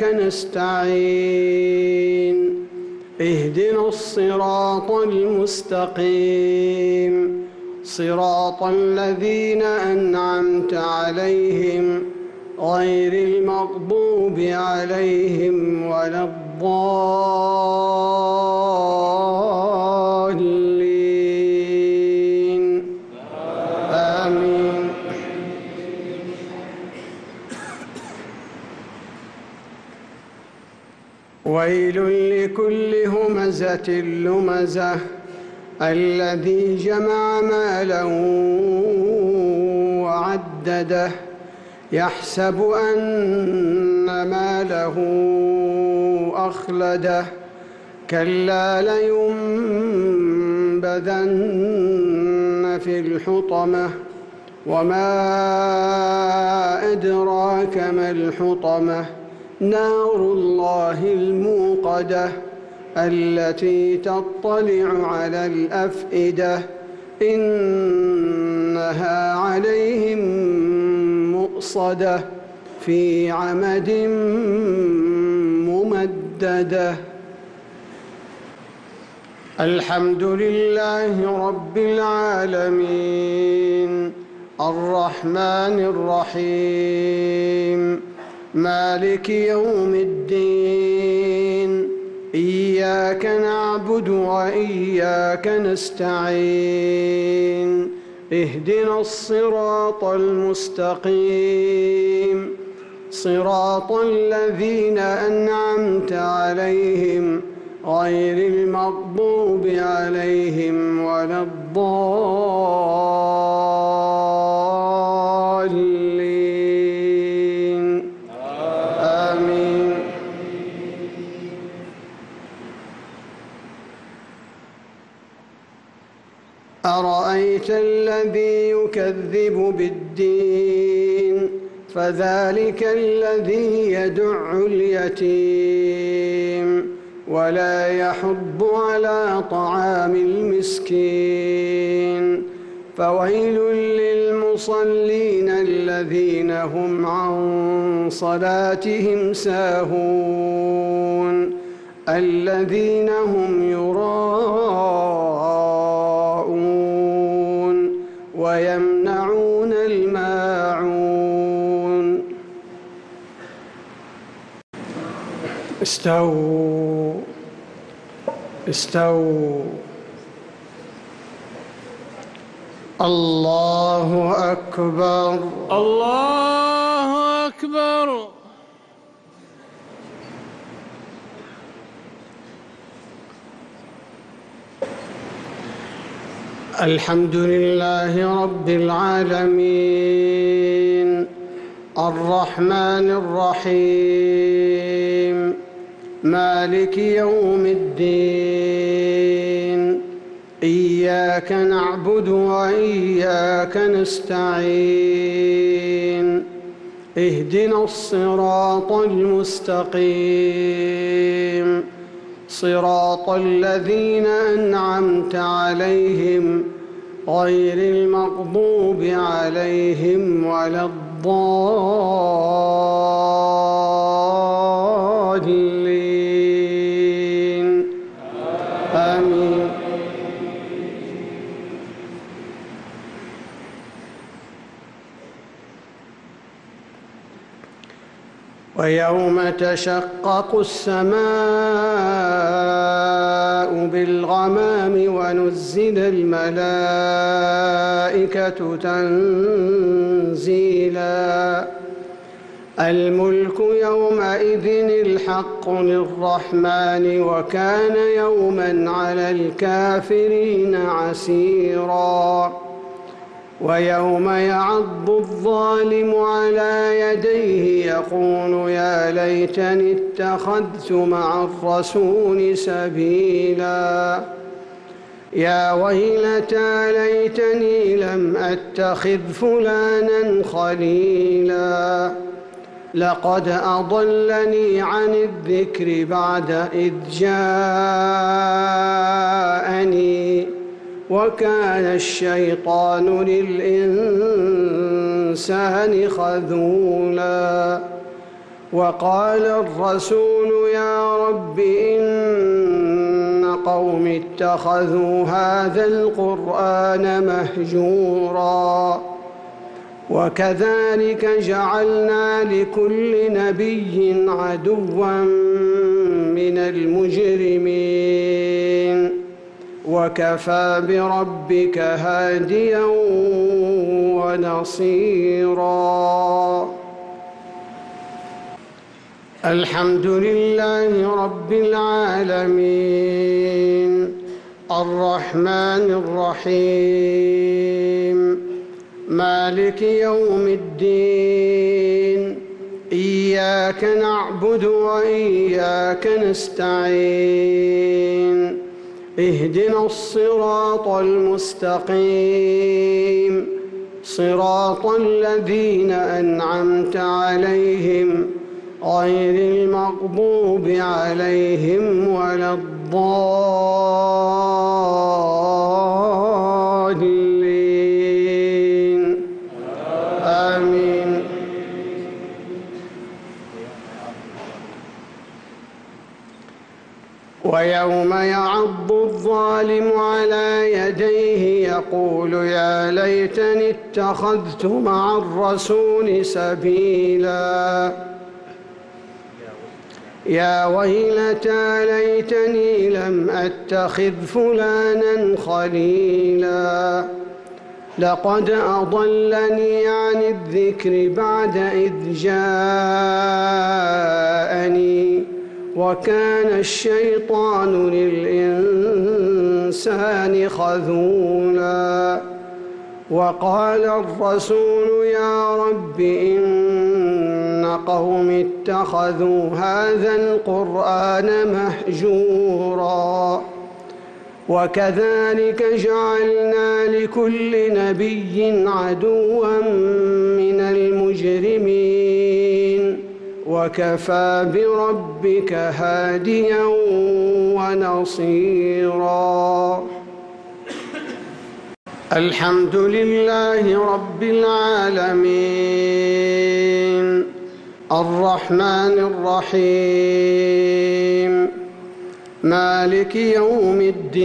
نستعين اهدنا الصراط المستقيم صراط الذين أنعمت عليهم غير المغضوب عليهم ولا الضالين آمين. ويل لكل همزة لمزة الذي جمع مالا وعدده يحسب أن ماله أخلده كلا لينبذن في الحطمة وما أدراك ما الحطمة نار الله الموقدة التي تطلع على الأفئدة إنها عليهم مؤصدة في عمد ممددة. الحمد لله رب العالمين الرحمن الرحيم مالك يوم الدين إياك نعبد وإياك نستعين اهدنا الصراط المستقيم صراط الذين أنعمت عليهم غير المغضوب عليهم ولا الضالين آمين. أرأيت الذي يكذب بالدين فذلك الذي يدع اليتيم ولا يحض على طعام المسكين فويل للمصلين الذين هم عن صلاتهم ساهون الذين هم يراءون ويمنعون الماعون. استووا استووا. الله أكبر الله أكبر. الحمد لله رب العالمين الرحمن الرحيم مالك يوم الدين إياك نعبد وإياك نستعين اهدنا الصراط المستقيم صراط الذين أنعمت عليهم غير المغضوب عليهم ولا الضالين آمين. ويوم تشقق السماء بالغمام ونزل الملائكة تنزيلا الملك يومئذ الحق للرحمن وكان يوما على الكافرين عسيرا. ويوم يعض الظالم على يديه يقول يا ليتني اتخذت مع الرسول سبيلا يا ويلتى ليتني لم أتخذ فلانا خليلا لقد أضلني عن الذكر بعد إذ جاءني وكان الشيطان للإنسان خذولا وقال الرسول يا رب إن قوم اتخذوا هذا القرآن مهجورا وكذلك جعلنا لكل نبي عدوا من المجرمين وكفى بربك هاديا ونصيرا. الحمد لله رب العالمين الرحمن الرحيم مالك يوم الدين إياك نعبد وإياك نستعين اهدنا الصراط المستقيم صراط الذين أنعمت عليهم غير المغضوب عليهم ولا الضالين آمين. ويوم يعض الظالم على يديه يقول يا ليتني اتخذت مع الرسول سبيلا يا ويلتى ليتني لم أتخذ فلانا خليلا لقد أضلني عن الذكر بعد إذ جاءني وكان الشيطان للإنسان خذولا وقال الرسول يا رب إن قوم اتخذوا هذا القرآن مهجورا وكذلك جعلنا لكل نبي عدوا من المجرمين وكفى بربك هاديا ونصيرا. الحمد لله رب العالمين الرحمن الرحيم مالك يوم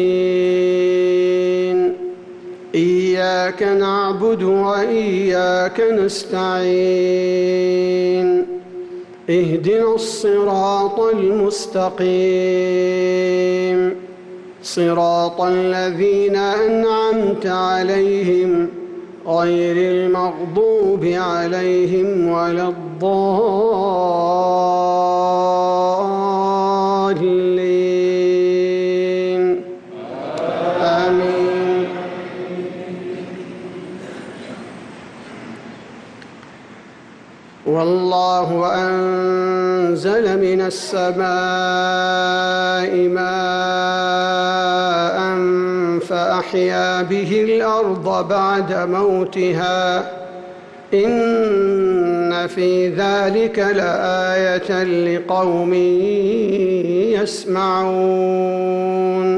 الدين إياك نعبد وإياك نستعين اهدنا الصراط المستقيم صراط الذين أنعمت عليهم غير المغضوب عليهم ولا الضالين آمين. والله أنزل من السماء ماء فأحيا به الأرض بعد موتها إن في ذلك لآية لقوم يسمعون.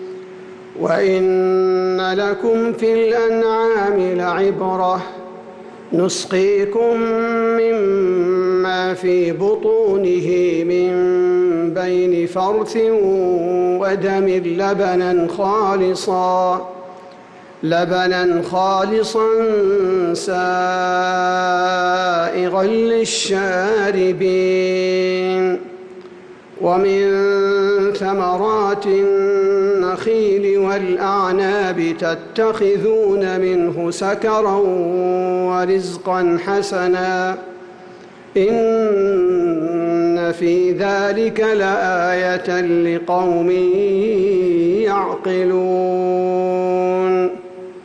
وإن لكم في الأنعام لعبرة نسقيكم مما في بطونه من بين فرث ودم لبنا خالصا لبنا خالصا سائغا للشاربين ومن ثمرات النخيل والأعناب تتخذون منه سكرا ورزقا حسنا إن في ذلك لآية لقوم يعقلون.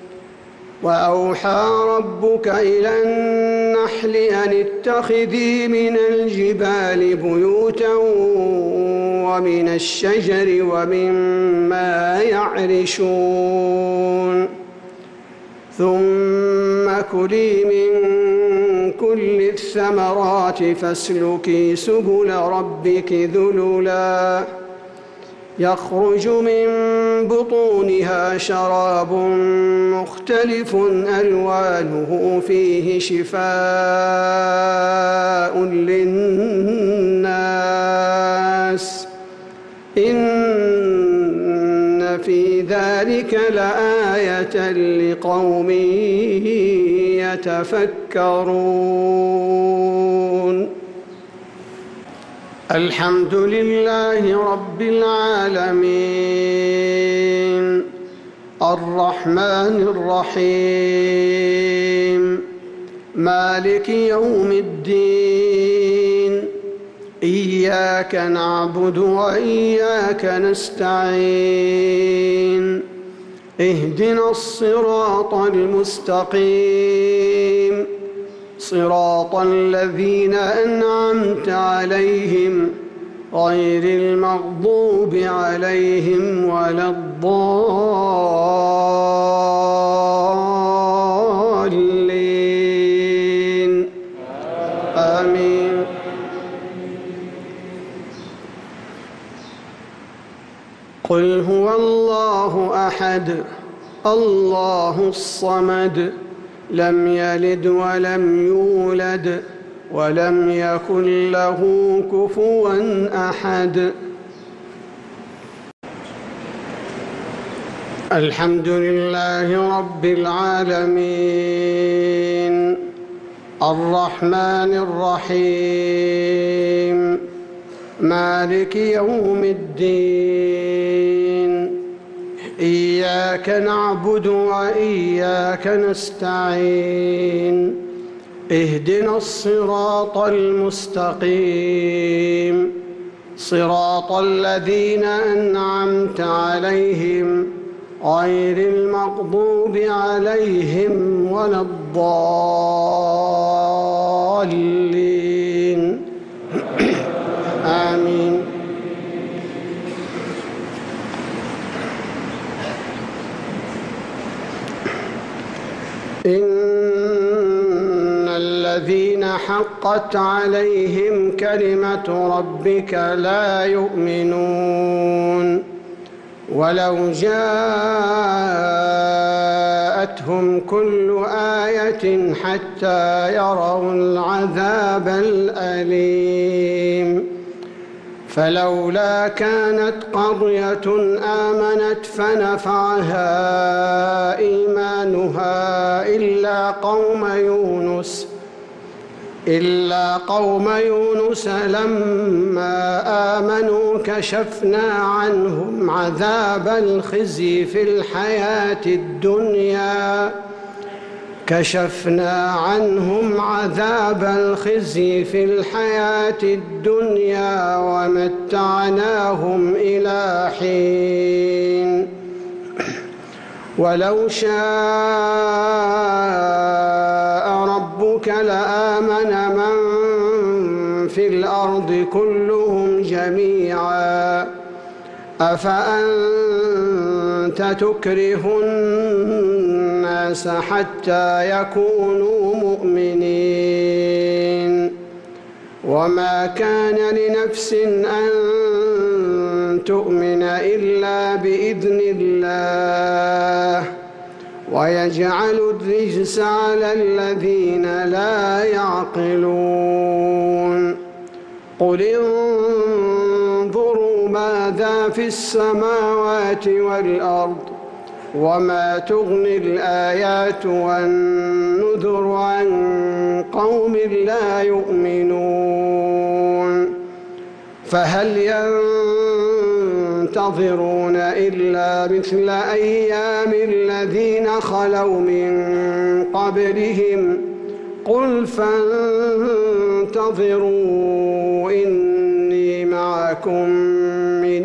وأوحى ربك إلى النحل أن اتخذي من الجبال بيوتا ومن الشجر ومما يعرشون ثم كلي من كل الثمرات فاسلكي سبل ربك ذللا يخرج من بطونها شراب مختلف ألوانه فيه شفاء للناس إن في ذلك لآية لقوم يتفكرون. الحمد لله رب العالمين الرحمن الرحيم مالك يوم الدين إياك نعبد وإياك نستعين اهدنا الصراط المستقيم صراط الذين أنعمت عليهم غير المغضوب عليهم ولا الضالين آمين. قل هو الله أحد الله الصمد لم يلد ولم يولد ولم يكن له كفوا أحد. الحمد لله رب العالمين الرحمن الرحيم مالك يوم الدين إياك نعبد وإياك نستعين اهدنا الصراط المستقيم صراط الذين أنعمت عليهم غير المغضوب عليهم ولا الضالين آمين. إن الذين حقت عليهم كلمة ربك لا يؤمنون ولو جاءتهم كل آية حتى يروا العذاب الأليم فلولا كانت قرية آمنت فنفعها إيمانها إلا قوم يونس إلا قوم يونس لما آمنوا كشفنا عنهم عذاب الخزي في الحياة الدنيا كشفنا عنهم عذاب الخزي في الحياة الدنيا ومتعناهم إلى حين ولو شاء ربك لآمن من في الأرض كلهم جميعا أفأنت تكره الناس حتى يكونوا مؤمنين وما كان لنفس أن تؤمن إلا بإذن الله ويجعل الرجس على الذين لا يعقلون. قل انظروا ماذا في السماوات والأرض وما تغني الآيات والنذر عن قوم لا يؤمنون فهل ينتظرون إلا مثل أيام الذين خلوا من قبلهم قل فانتظروا إني معكم من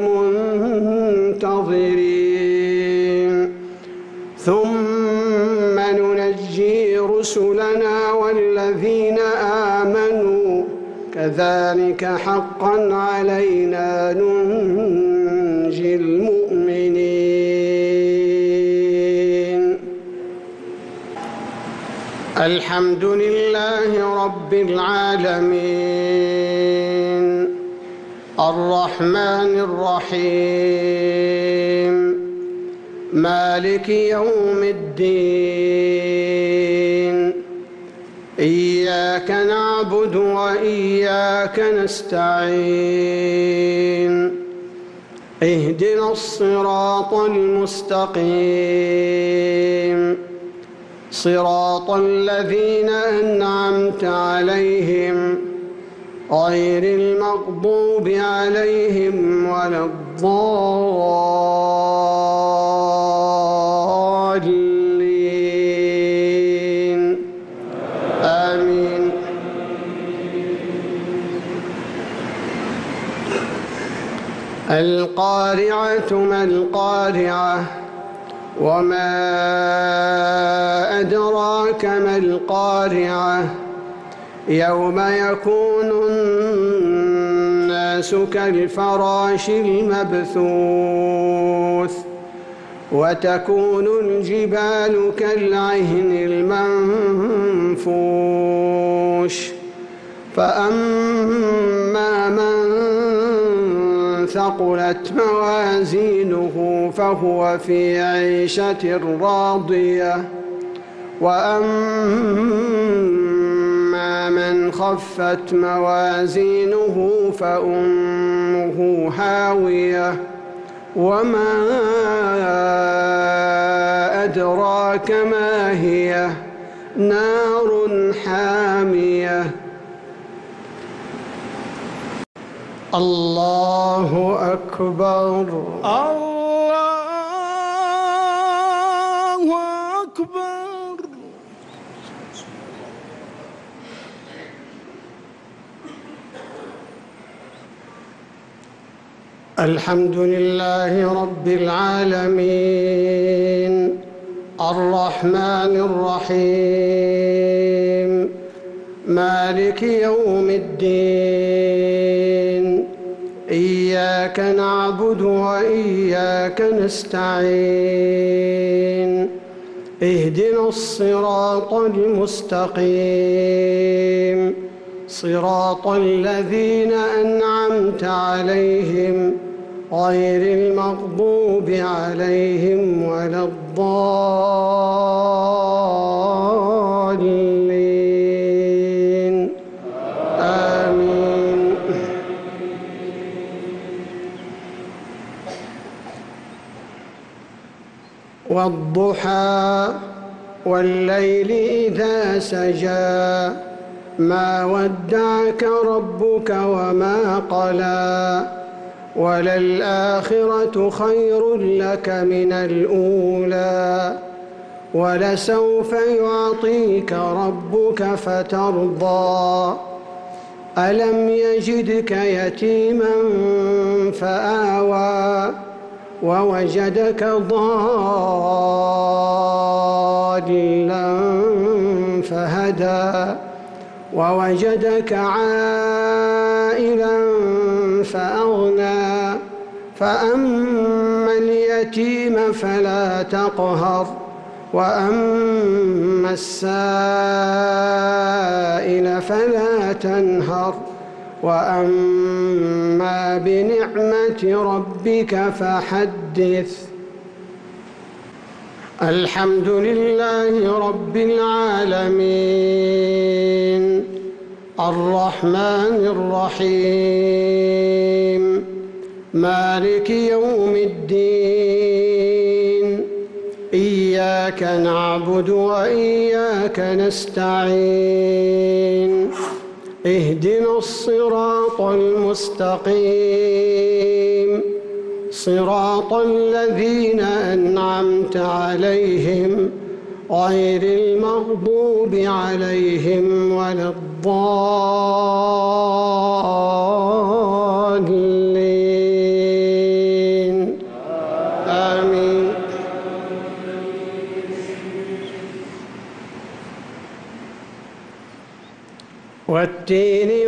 المنتظرين ثم ننجي رسلنا والذين آمنوا كذلك حقا علينا ننجي المؤمنين. الحمد لله رب العالمين الرحمن الرحيم مالك يوم الدين إياك نعبد وإياك نستعين اهدنا الصراط المستقيم صراط الذين أنعمت عليهم غير المغضوب عليهم ولا الضالين آمين. القارعة ما القارعة وما أدراك ما القارعة يوم يكون الناس كالفراش المبثوث وتكون الجبال كالعهن المنفوش فأما من ثقلت موازينه فهو في عيشة راضية وأما من خفت موازينه فأمه هاوية وما أدراك ما هي نار حامية. الله أكبر. الله أكبر. الحمد لله رب العالمين الرحمن الرحيم مالك يوم الدين إياك نعبد وإياك نستعين اهدنا الصراط المستقيم صراط الذين أنعمت عليهم غير المغضوب عليهم ولا الضالين آمين. والضحى والليل إذا سجى ما ودعك ربك وما قلى وللآخرة خير لك من الأولى ولسوف يعطيك ربك فترضى ألم يجدك يتيما فآوى ووجدك ضالا فهدى ووجدك عائلا فأغنى فأما اليتيم فلا تقهر وأما السائل فلا تنهر وأما بنعمة ربك فحدث. الحمد لله رب العالمين الرحمن الرحيم مالك يوم الدين إياك نعبد وإياك نستعين اهدنا الصراط المستقيم صراط الذين أنعمت عليهم غير المغضوب عليهم ولا الضالين آمين. والتين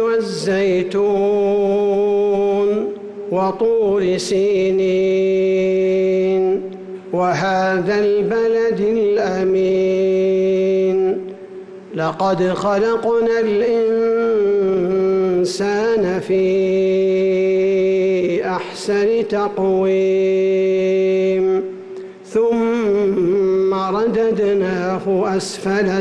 والزيتون وطور سينين وهذا البلد الأمين لقد خلقنا الإنسان في أحسن تقويم ثم رددناه أسفل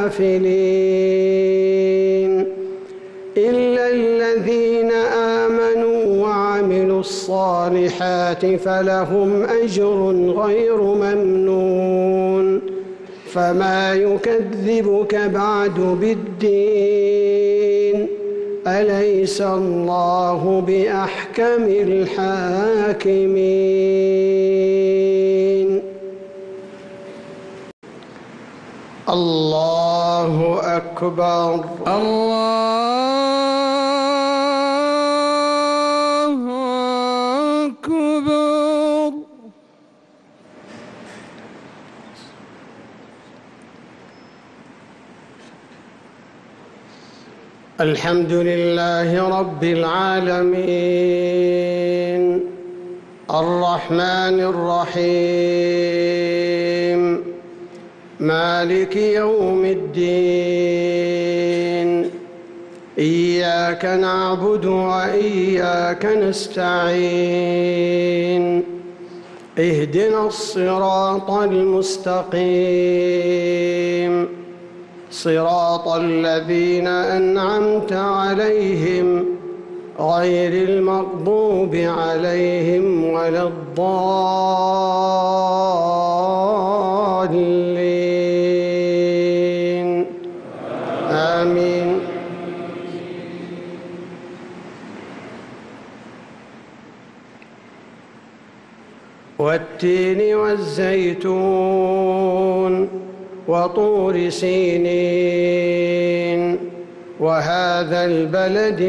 سافلين إلا الذين آمنوا وعملوا الصالحات فلهم أجر غير ممنون فما يكذبك بعد بالدين أليس الله بأحكم الحاكمين. الله أكبر. الله أكبر. الحمد لله رب العالمين الرحمن الرحيم مالك يوم الدين إياك نعبد وإياك نستعين اهدنا الصراط المستقيم صراط الذين أنعمت عليهم غير المغضوب عليهم ولا الضالين آمين. والتين والزيتون وطور سينين وهذا البلد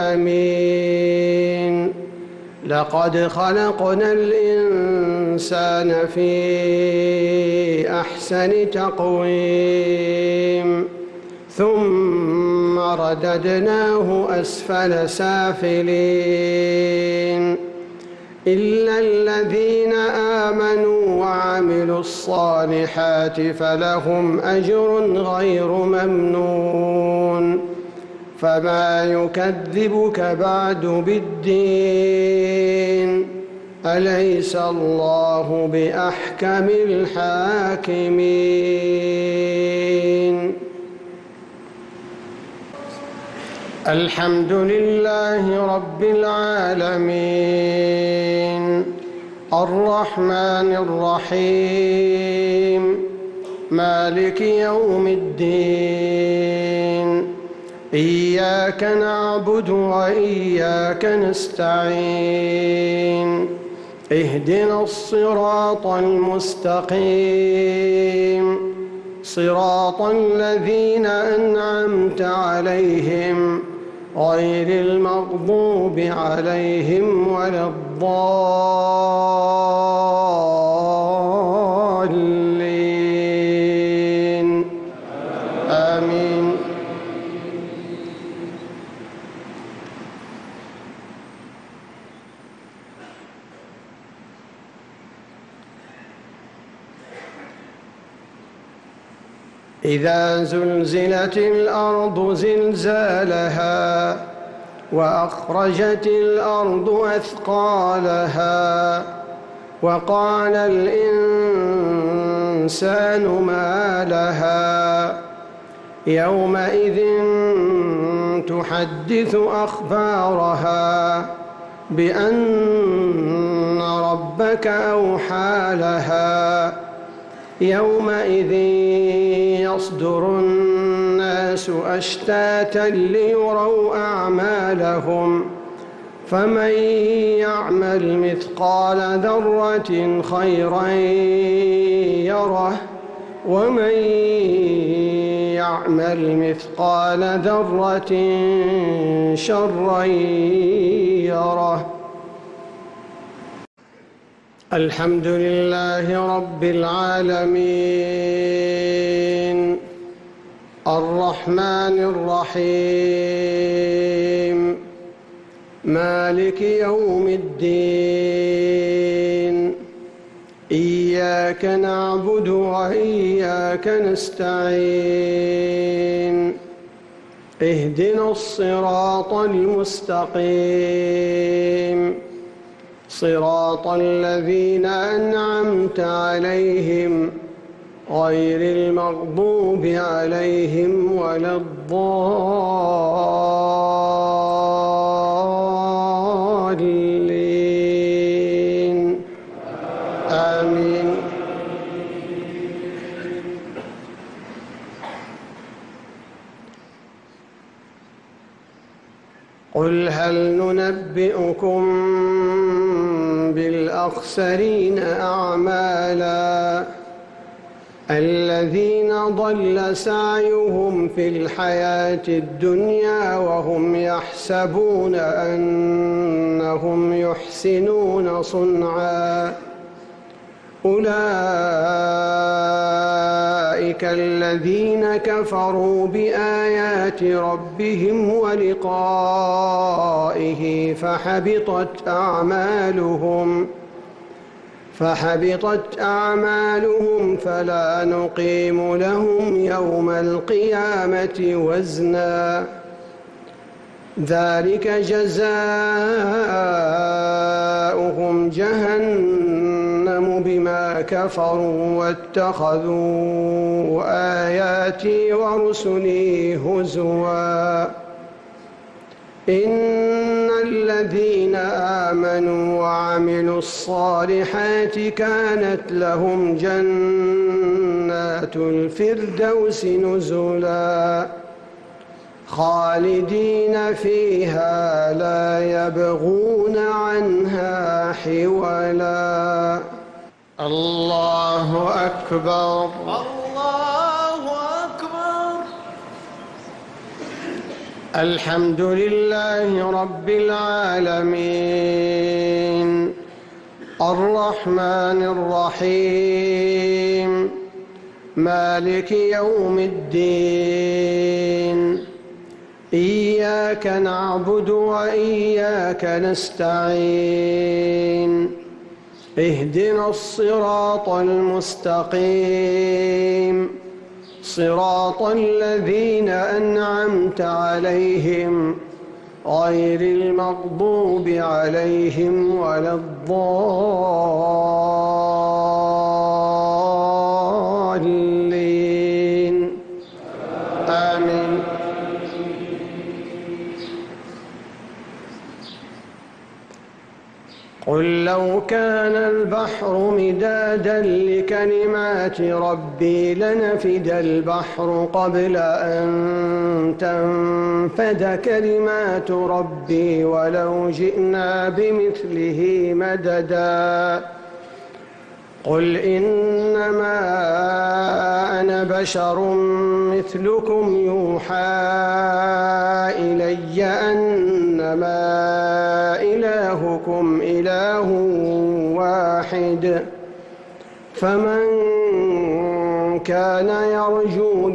الأمين لقد خلقنا الإنسان في أحسن تقويم ثم رددناه أسفل سافلين إلا الذين آمنوا وعملوا الصالحات فلهم أجر غير ممنون فما يكذبك بعد بالدين أليس الله بأحكم الحاكمين. الحمد لله رب العالمين الرحمن الرحيم مالك يوم الدين إياك نعبد وإياك نستعين اهدنا الصراط المستقيم صراط الذين أنعمت عليهم غير المغضوب عليهم ولا الضالين آمين. إذا زلزلت الأرض زلزالها وأخرجت الأرض أثقالها وقال الإنسان ما لها يومئذ تحدث أخبارها بأن ربك أوحى لها يومئذ يصدر الناس أشتاتا ليروا أعمالهم فمن يعمل مثقال ذرة خيرا يره ومن يعمل مثقال ذرة شرا يره. الحمد لله رب العالمين الرحمن الرحيم مالك يوم الدين إياك إياك نعبد وإياك نستعين اهدنا الصراط المستقيم صراط الذين أنعمت عليهم غير المغضوب عليهم ولا الضالين آمين. قل هل ننبئكم بالأخسرين أعمالا الذين ضل سعيهم في الحياة الدنيا وهم يحسبون أنهم يحسنون صنعا أولئك الذين كفروا بآيات ربهم ولقائه فحبطت أعمالهم فحبطت أعمالهم فلا نقيم لهم يوم القيامة وزنا ذلك جزاؤهم جهنم بما كفروا واتخذوا آياتي ورسلي هزوا إن الذين آمنوا وعملوا الصالحات كانت لهم جنات الفردوس نزلا خالدين فيها لا يبغون عنها حولا. الله أكبر. الله أكبر. الحمد لله رب العالمين الرحمن الرحيم مالك يوم الدين إياك نعبد وإياك نستعين اهدنا الصراط المستقيم صراط الذين أنعمت عليهم غير المغضوب عليهم ولا الضالين آمين. قل لو كان البحر مدادا لكلمات ربي لنفد البحر قبل أن تنفد كلمات ربي ولو جئنا بمثله مددا قل إنما أنا بشر مثلكم يوحى إلي أنما إلهكم إله واحد فمن كان يرجو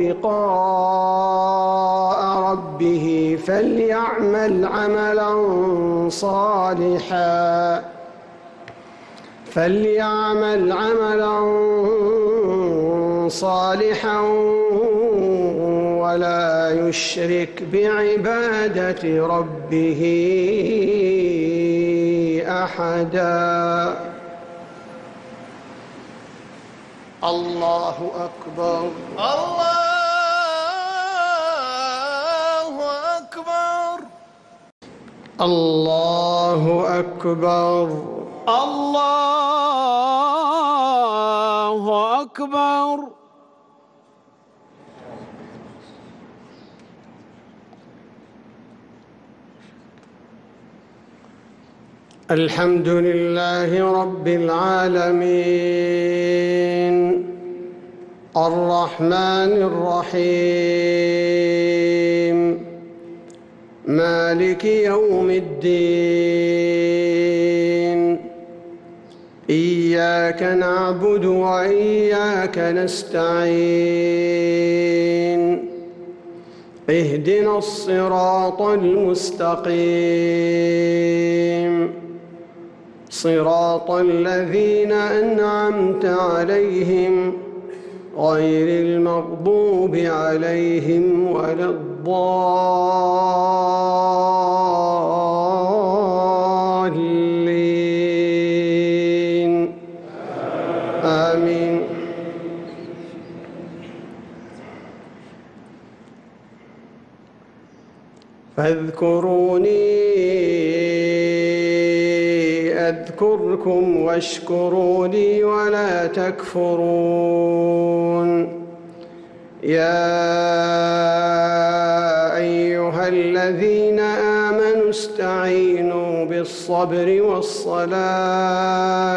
لقاء ربه فليعمل عملا صالحا فليعمل عملا صالحا ولا يشرك بعبادة ربه أحدا. الله أكبر. الله أكبر. الله أكبر. الله أكبر. الحمد لله رب العالمين الرحمن الرحيم مالك يوم الدين إياك نعبد وإياك نستعين اهدنا الصراط المستقيم صراط الذين أنعمت عليهم غير المغضوب عليهم ولا الضالين آمين. فاذكروني أذكركم واشكروا لي ولا تكفرون. يا أيها الذين آمنوا استعينوا بالصبر والصلاة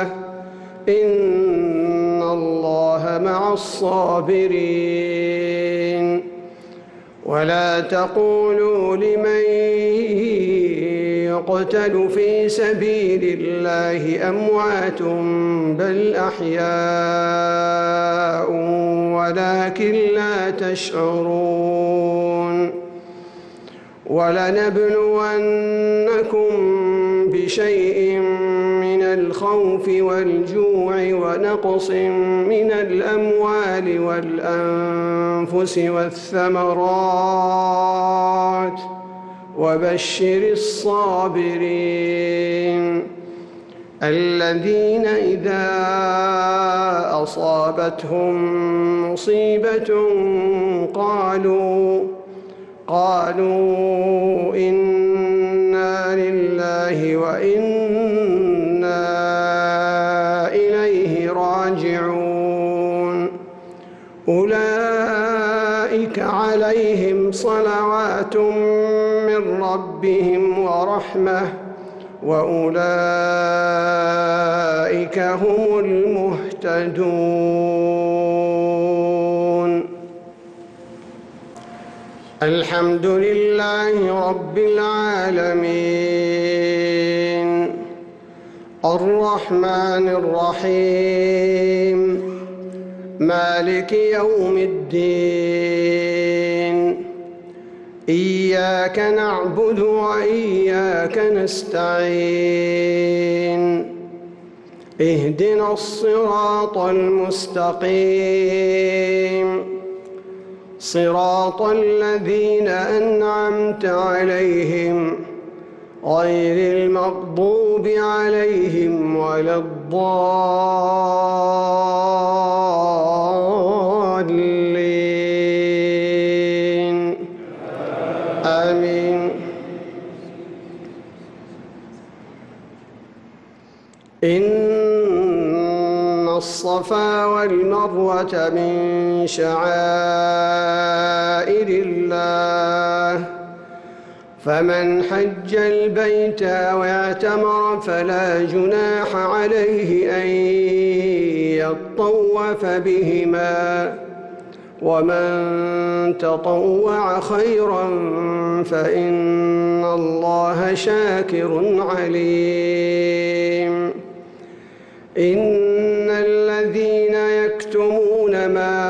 إن الله مع الصابرين. ولا تقولوا لمن يقتل في سبيل الله أموات بل أحياء ولكن لا تشعرون. ولنبلونكم بشيء من الخوف والجوع ونقص من الأموال والأنفس والثمرات وبشر الصابرين الذين إذا أصابتهم مصيبة قالوا قالوا إنا لله وإنا إليه راجعون. أولئك عليهم صلوات من ربهم ورحمة وأولئك هم المهتدون. الحمد لله رب العالمين الرحمن الرحيم مالك يوم الدين. إياك نعبد وإياك نستعين. اهدنا الصراط المستقيم صراط الذين أنعمت عليهم غير المغضوب عليهم ولا الضالين آمين. إن الصفا والمروة من شعائر الله فمن حج البيت واعتمر فلا جناح عليه أن يطوف بهما ومن تطوع خيرا فإن الله شاكر عليم. إن الذين يكتمون ما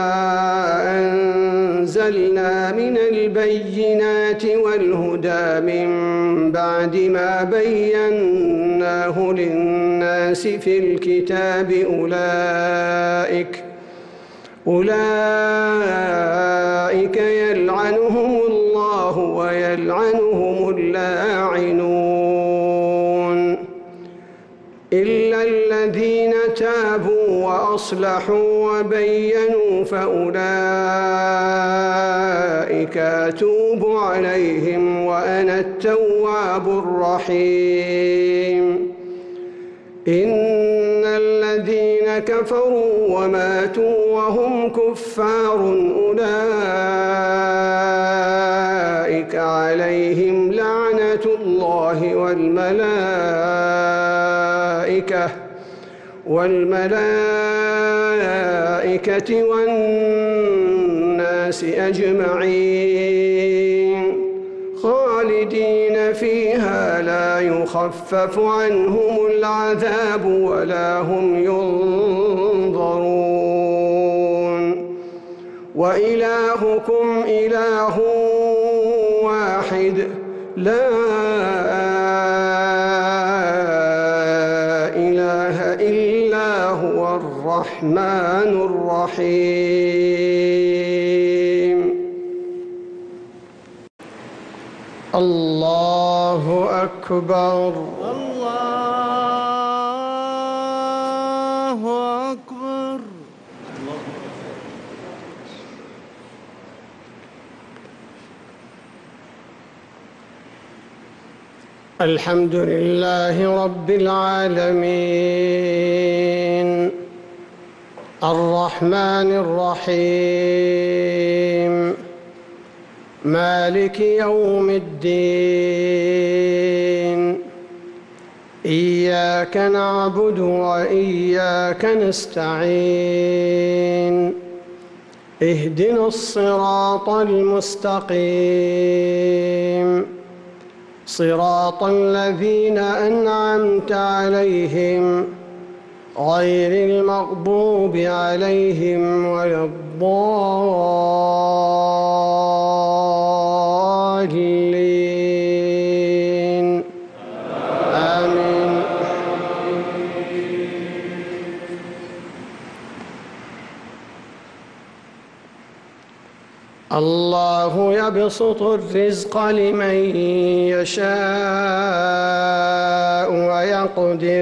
أنزلنا من البينات والهدى من بعد ما بيناه للناس في الكتاب أولئك أولئك يلعنهم الله ويلعنهم اللاعنون إلا الذين تابوا وأصلحوا وبينوا فأولئك أتوب عليهم وأنا التواب الرحيم. إن الذين كفروا وماتوا وهم كفار أولئك عليهم لعنة الله والملائكة والملائكة والناس أجمعين خالدين فيها لا يخفف عنهم العذاب ولا هم ينظرون. وإلهكم إله واحد لا الرحمن الرحيم. الله أكبر. الله أكبر. الحمد لله رب العالمين الرحمن الرحيم مالك يوم الدين إياك نعبد وإياك نستعين اهدنا الصراط المستقيم صراط الذين أنعمت عليهم غير المغضوب عليهم ولا الضالين آمين. الله يبسط الرزق لمن يشاء ويقدر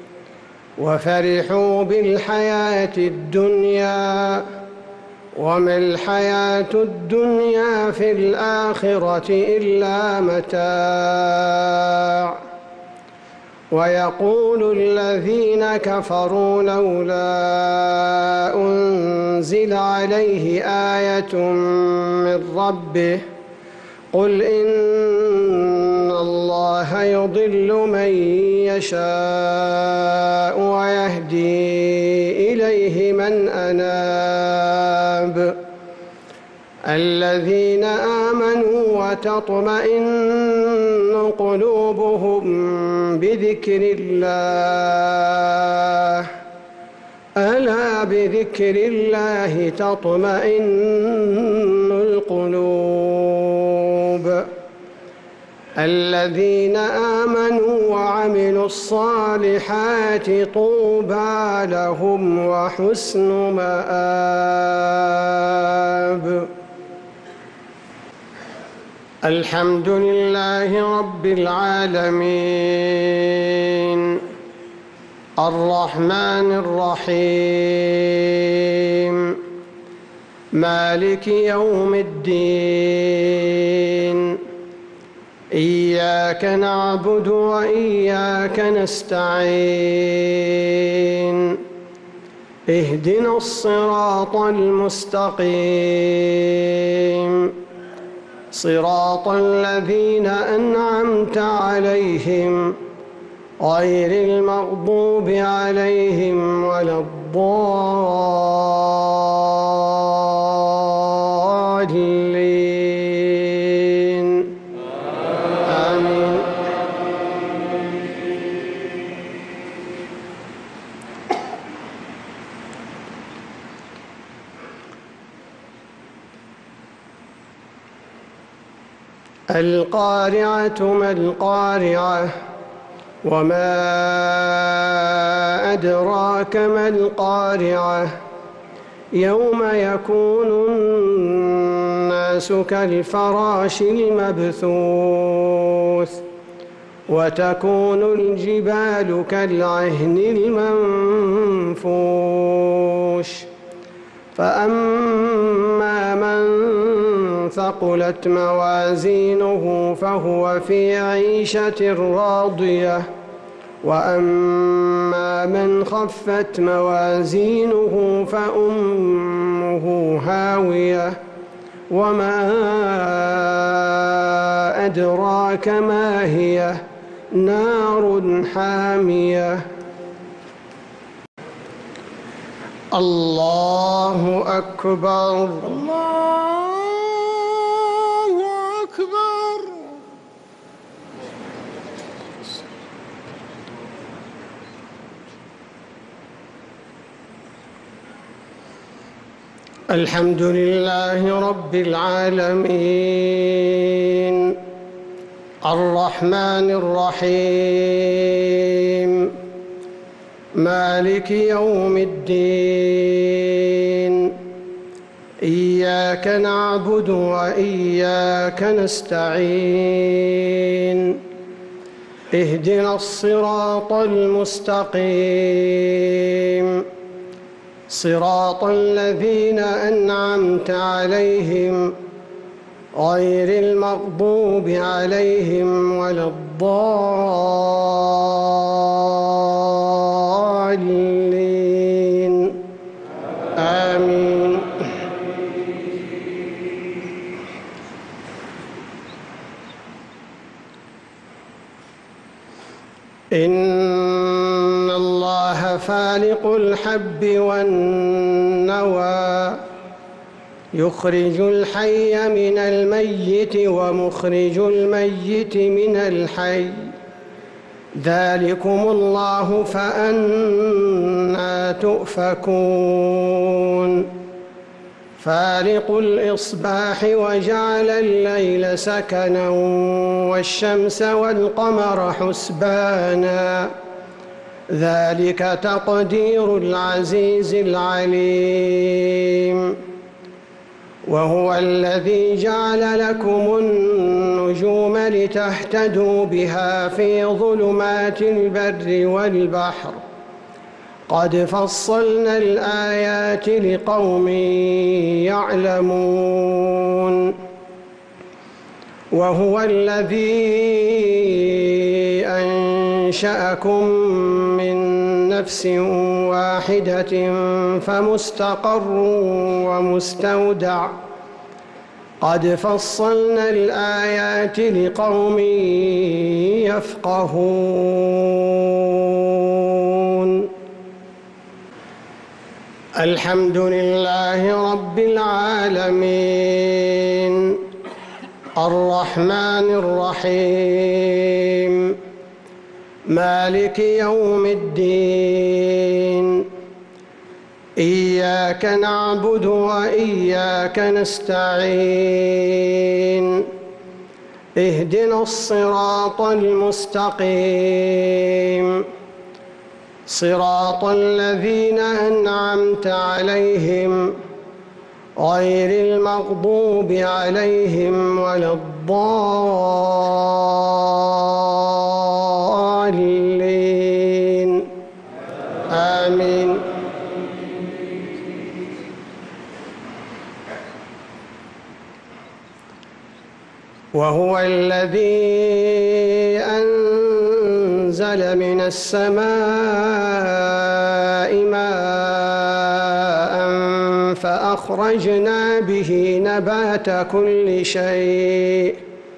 وفرحوا بالحياة الدنيا وما الحياة الدنيا في الآخرة إلا متاع ويقول الذين كفروا لولا أنزل عليه آية من ربه قل إن الله يضل من يشاء ويهدي إليه من أناب الذين آمنوا وتطمئن قلوبهم بذكر الله ألا بذكر الله تطمئن القلوب الذين آمنوا وعملوا الصالحات طوبى لهم وحسن مآب. الحمد لله رب العالمين الرحمن الرحيم مالك يوم الدين إياك نعبد وإياك نستعين اهدنا الصراط المستقيم صراط الذين أنعمت عليهم غير المغضوب عليهم ولا الضالين آمين. القارعة ما القارعة وما أدراك ما القارعة يوم يكون الناس كالفراش المبثوث وتكون الجبال كالعهن المنفوش فأما من ثقلت موازينه فهو في عيشة راضية وأما من خفت موازينه فأمه هاوية وما أدراك ما هي نار حامية. الله أكبر. الله أكبر. الحمد لله رب العالمين الرحمن الرحيم مالك يوم الدين إياك نعبد وإياك نستعين اهدنا الصراط المستقيم صراط الذين أنعمت عليهم غير المغضوب عليهم ولا الضالين آمين. إن الله فالق الحب والنوى يخرج الحي من الميت ومخرج الميت من الحي ذلكم الله فأنى تؤفكون فالق الإصباح وجعل الليل سكنا والشمس والقمر حسبانا ذلك تقدير العزيز العليم وهو الذي جعل لكم النجوم لتهتدوا بها في ظلمات البر والبحر قد فصلنا الآيات لقوم يعلمون وهو الذي أنشأكم من نفس واحدة فمستقر ومستودع قد فصلنا الآيات لقوم يفقهون الحمد لله رب العالمين الرحمن الرحيم مالك يوم الدين إياك نعبد وإياك نستعين اهدنا الصراط المستقيم صراط الذين أنعمت عليهم غير المغضوب عليهم ولا الضالين آمين. وهو الذي أنزل من السماء ماء فأخرجنا به نبات كل شيء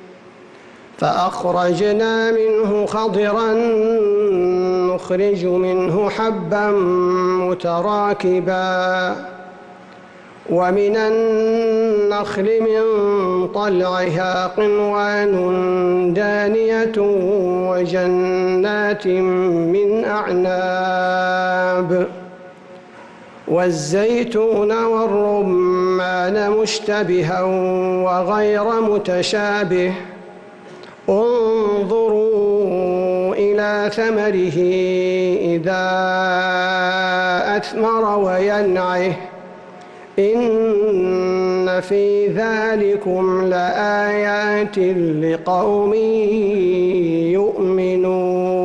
فأخرجنا منه خضرا نخرج منه حبا متراكبا ومن النخل من طلعها قنوان دانية وجنات من أعناب والزيتون والرمان مشتبها وغير متشابه انظروا إلى ثمره إذا أثمر وينعه إن في ذلكم لآيات لقوم يؤمنون.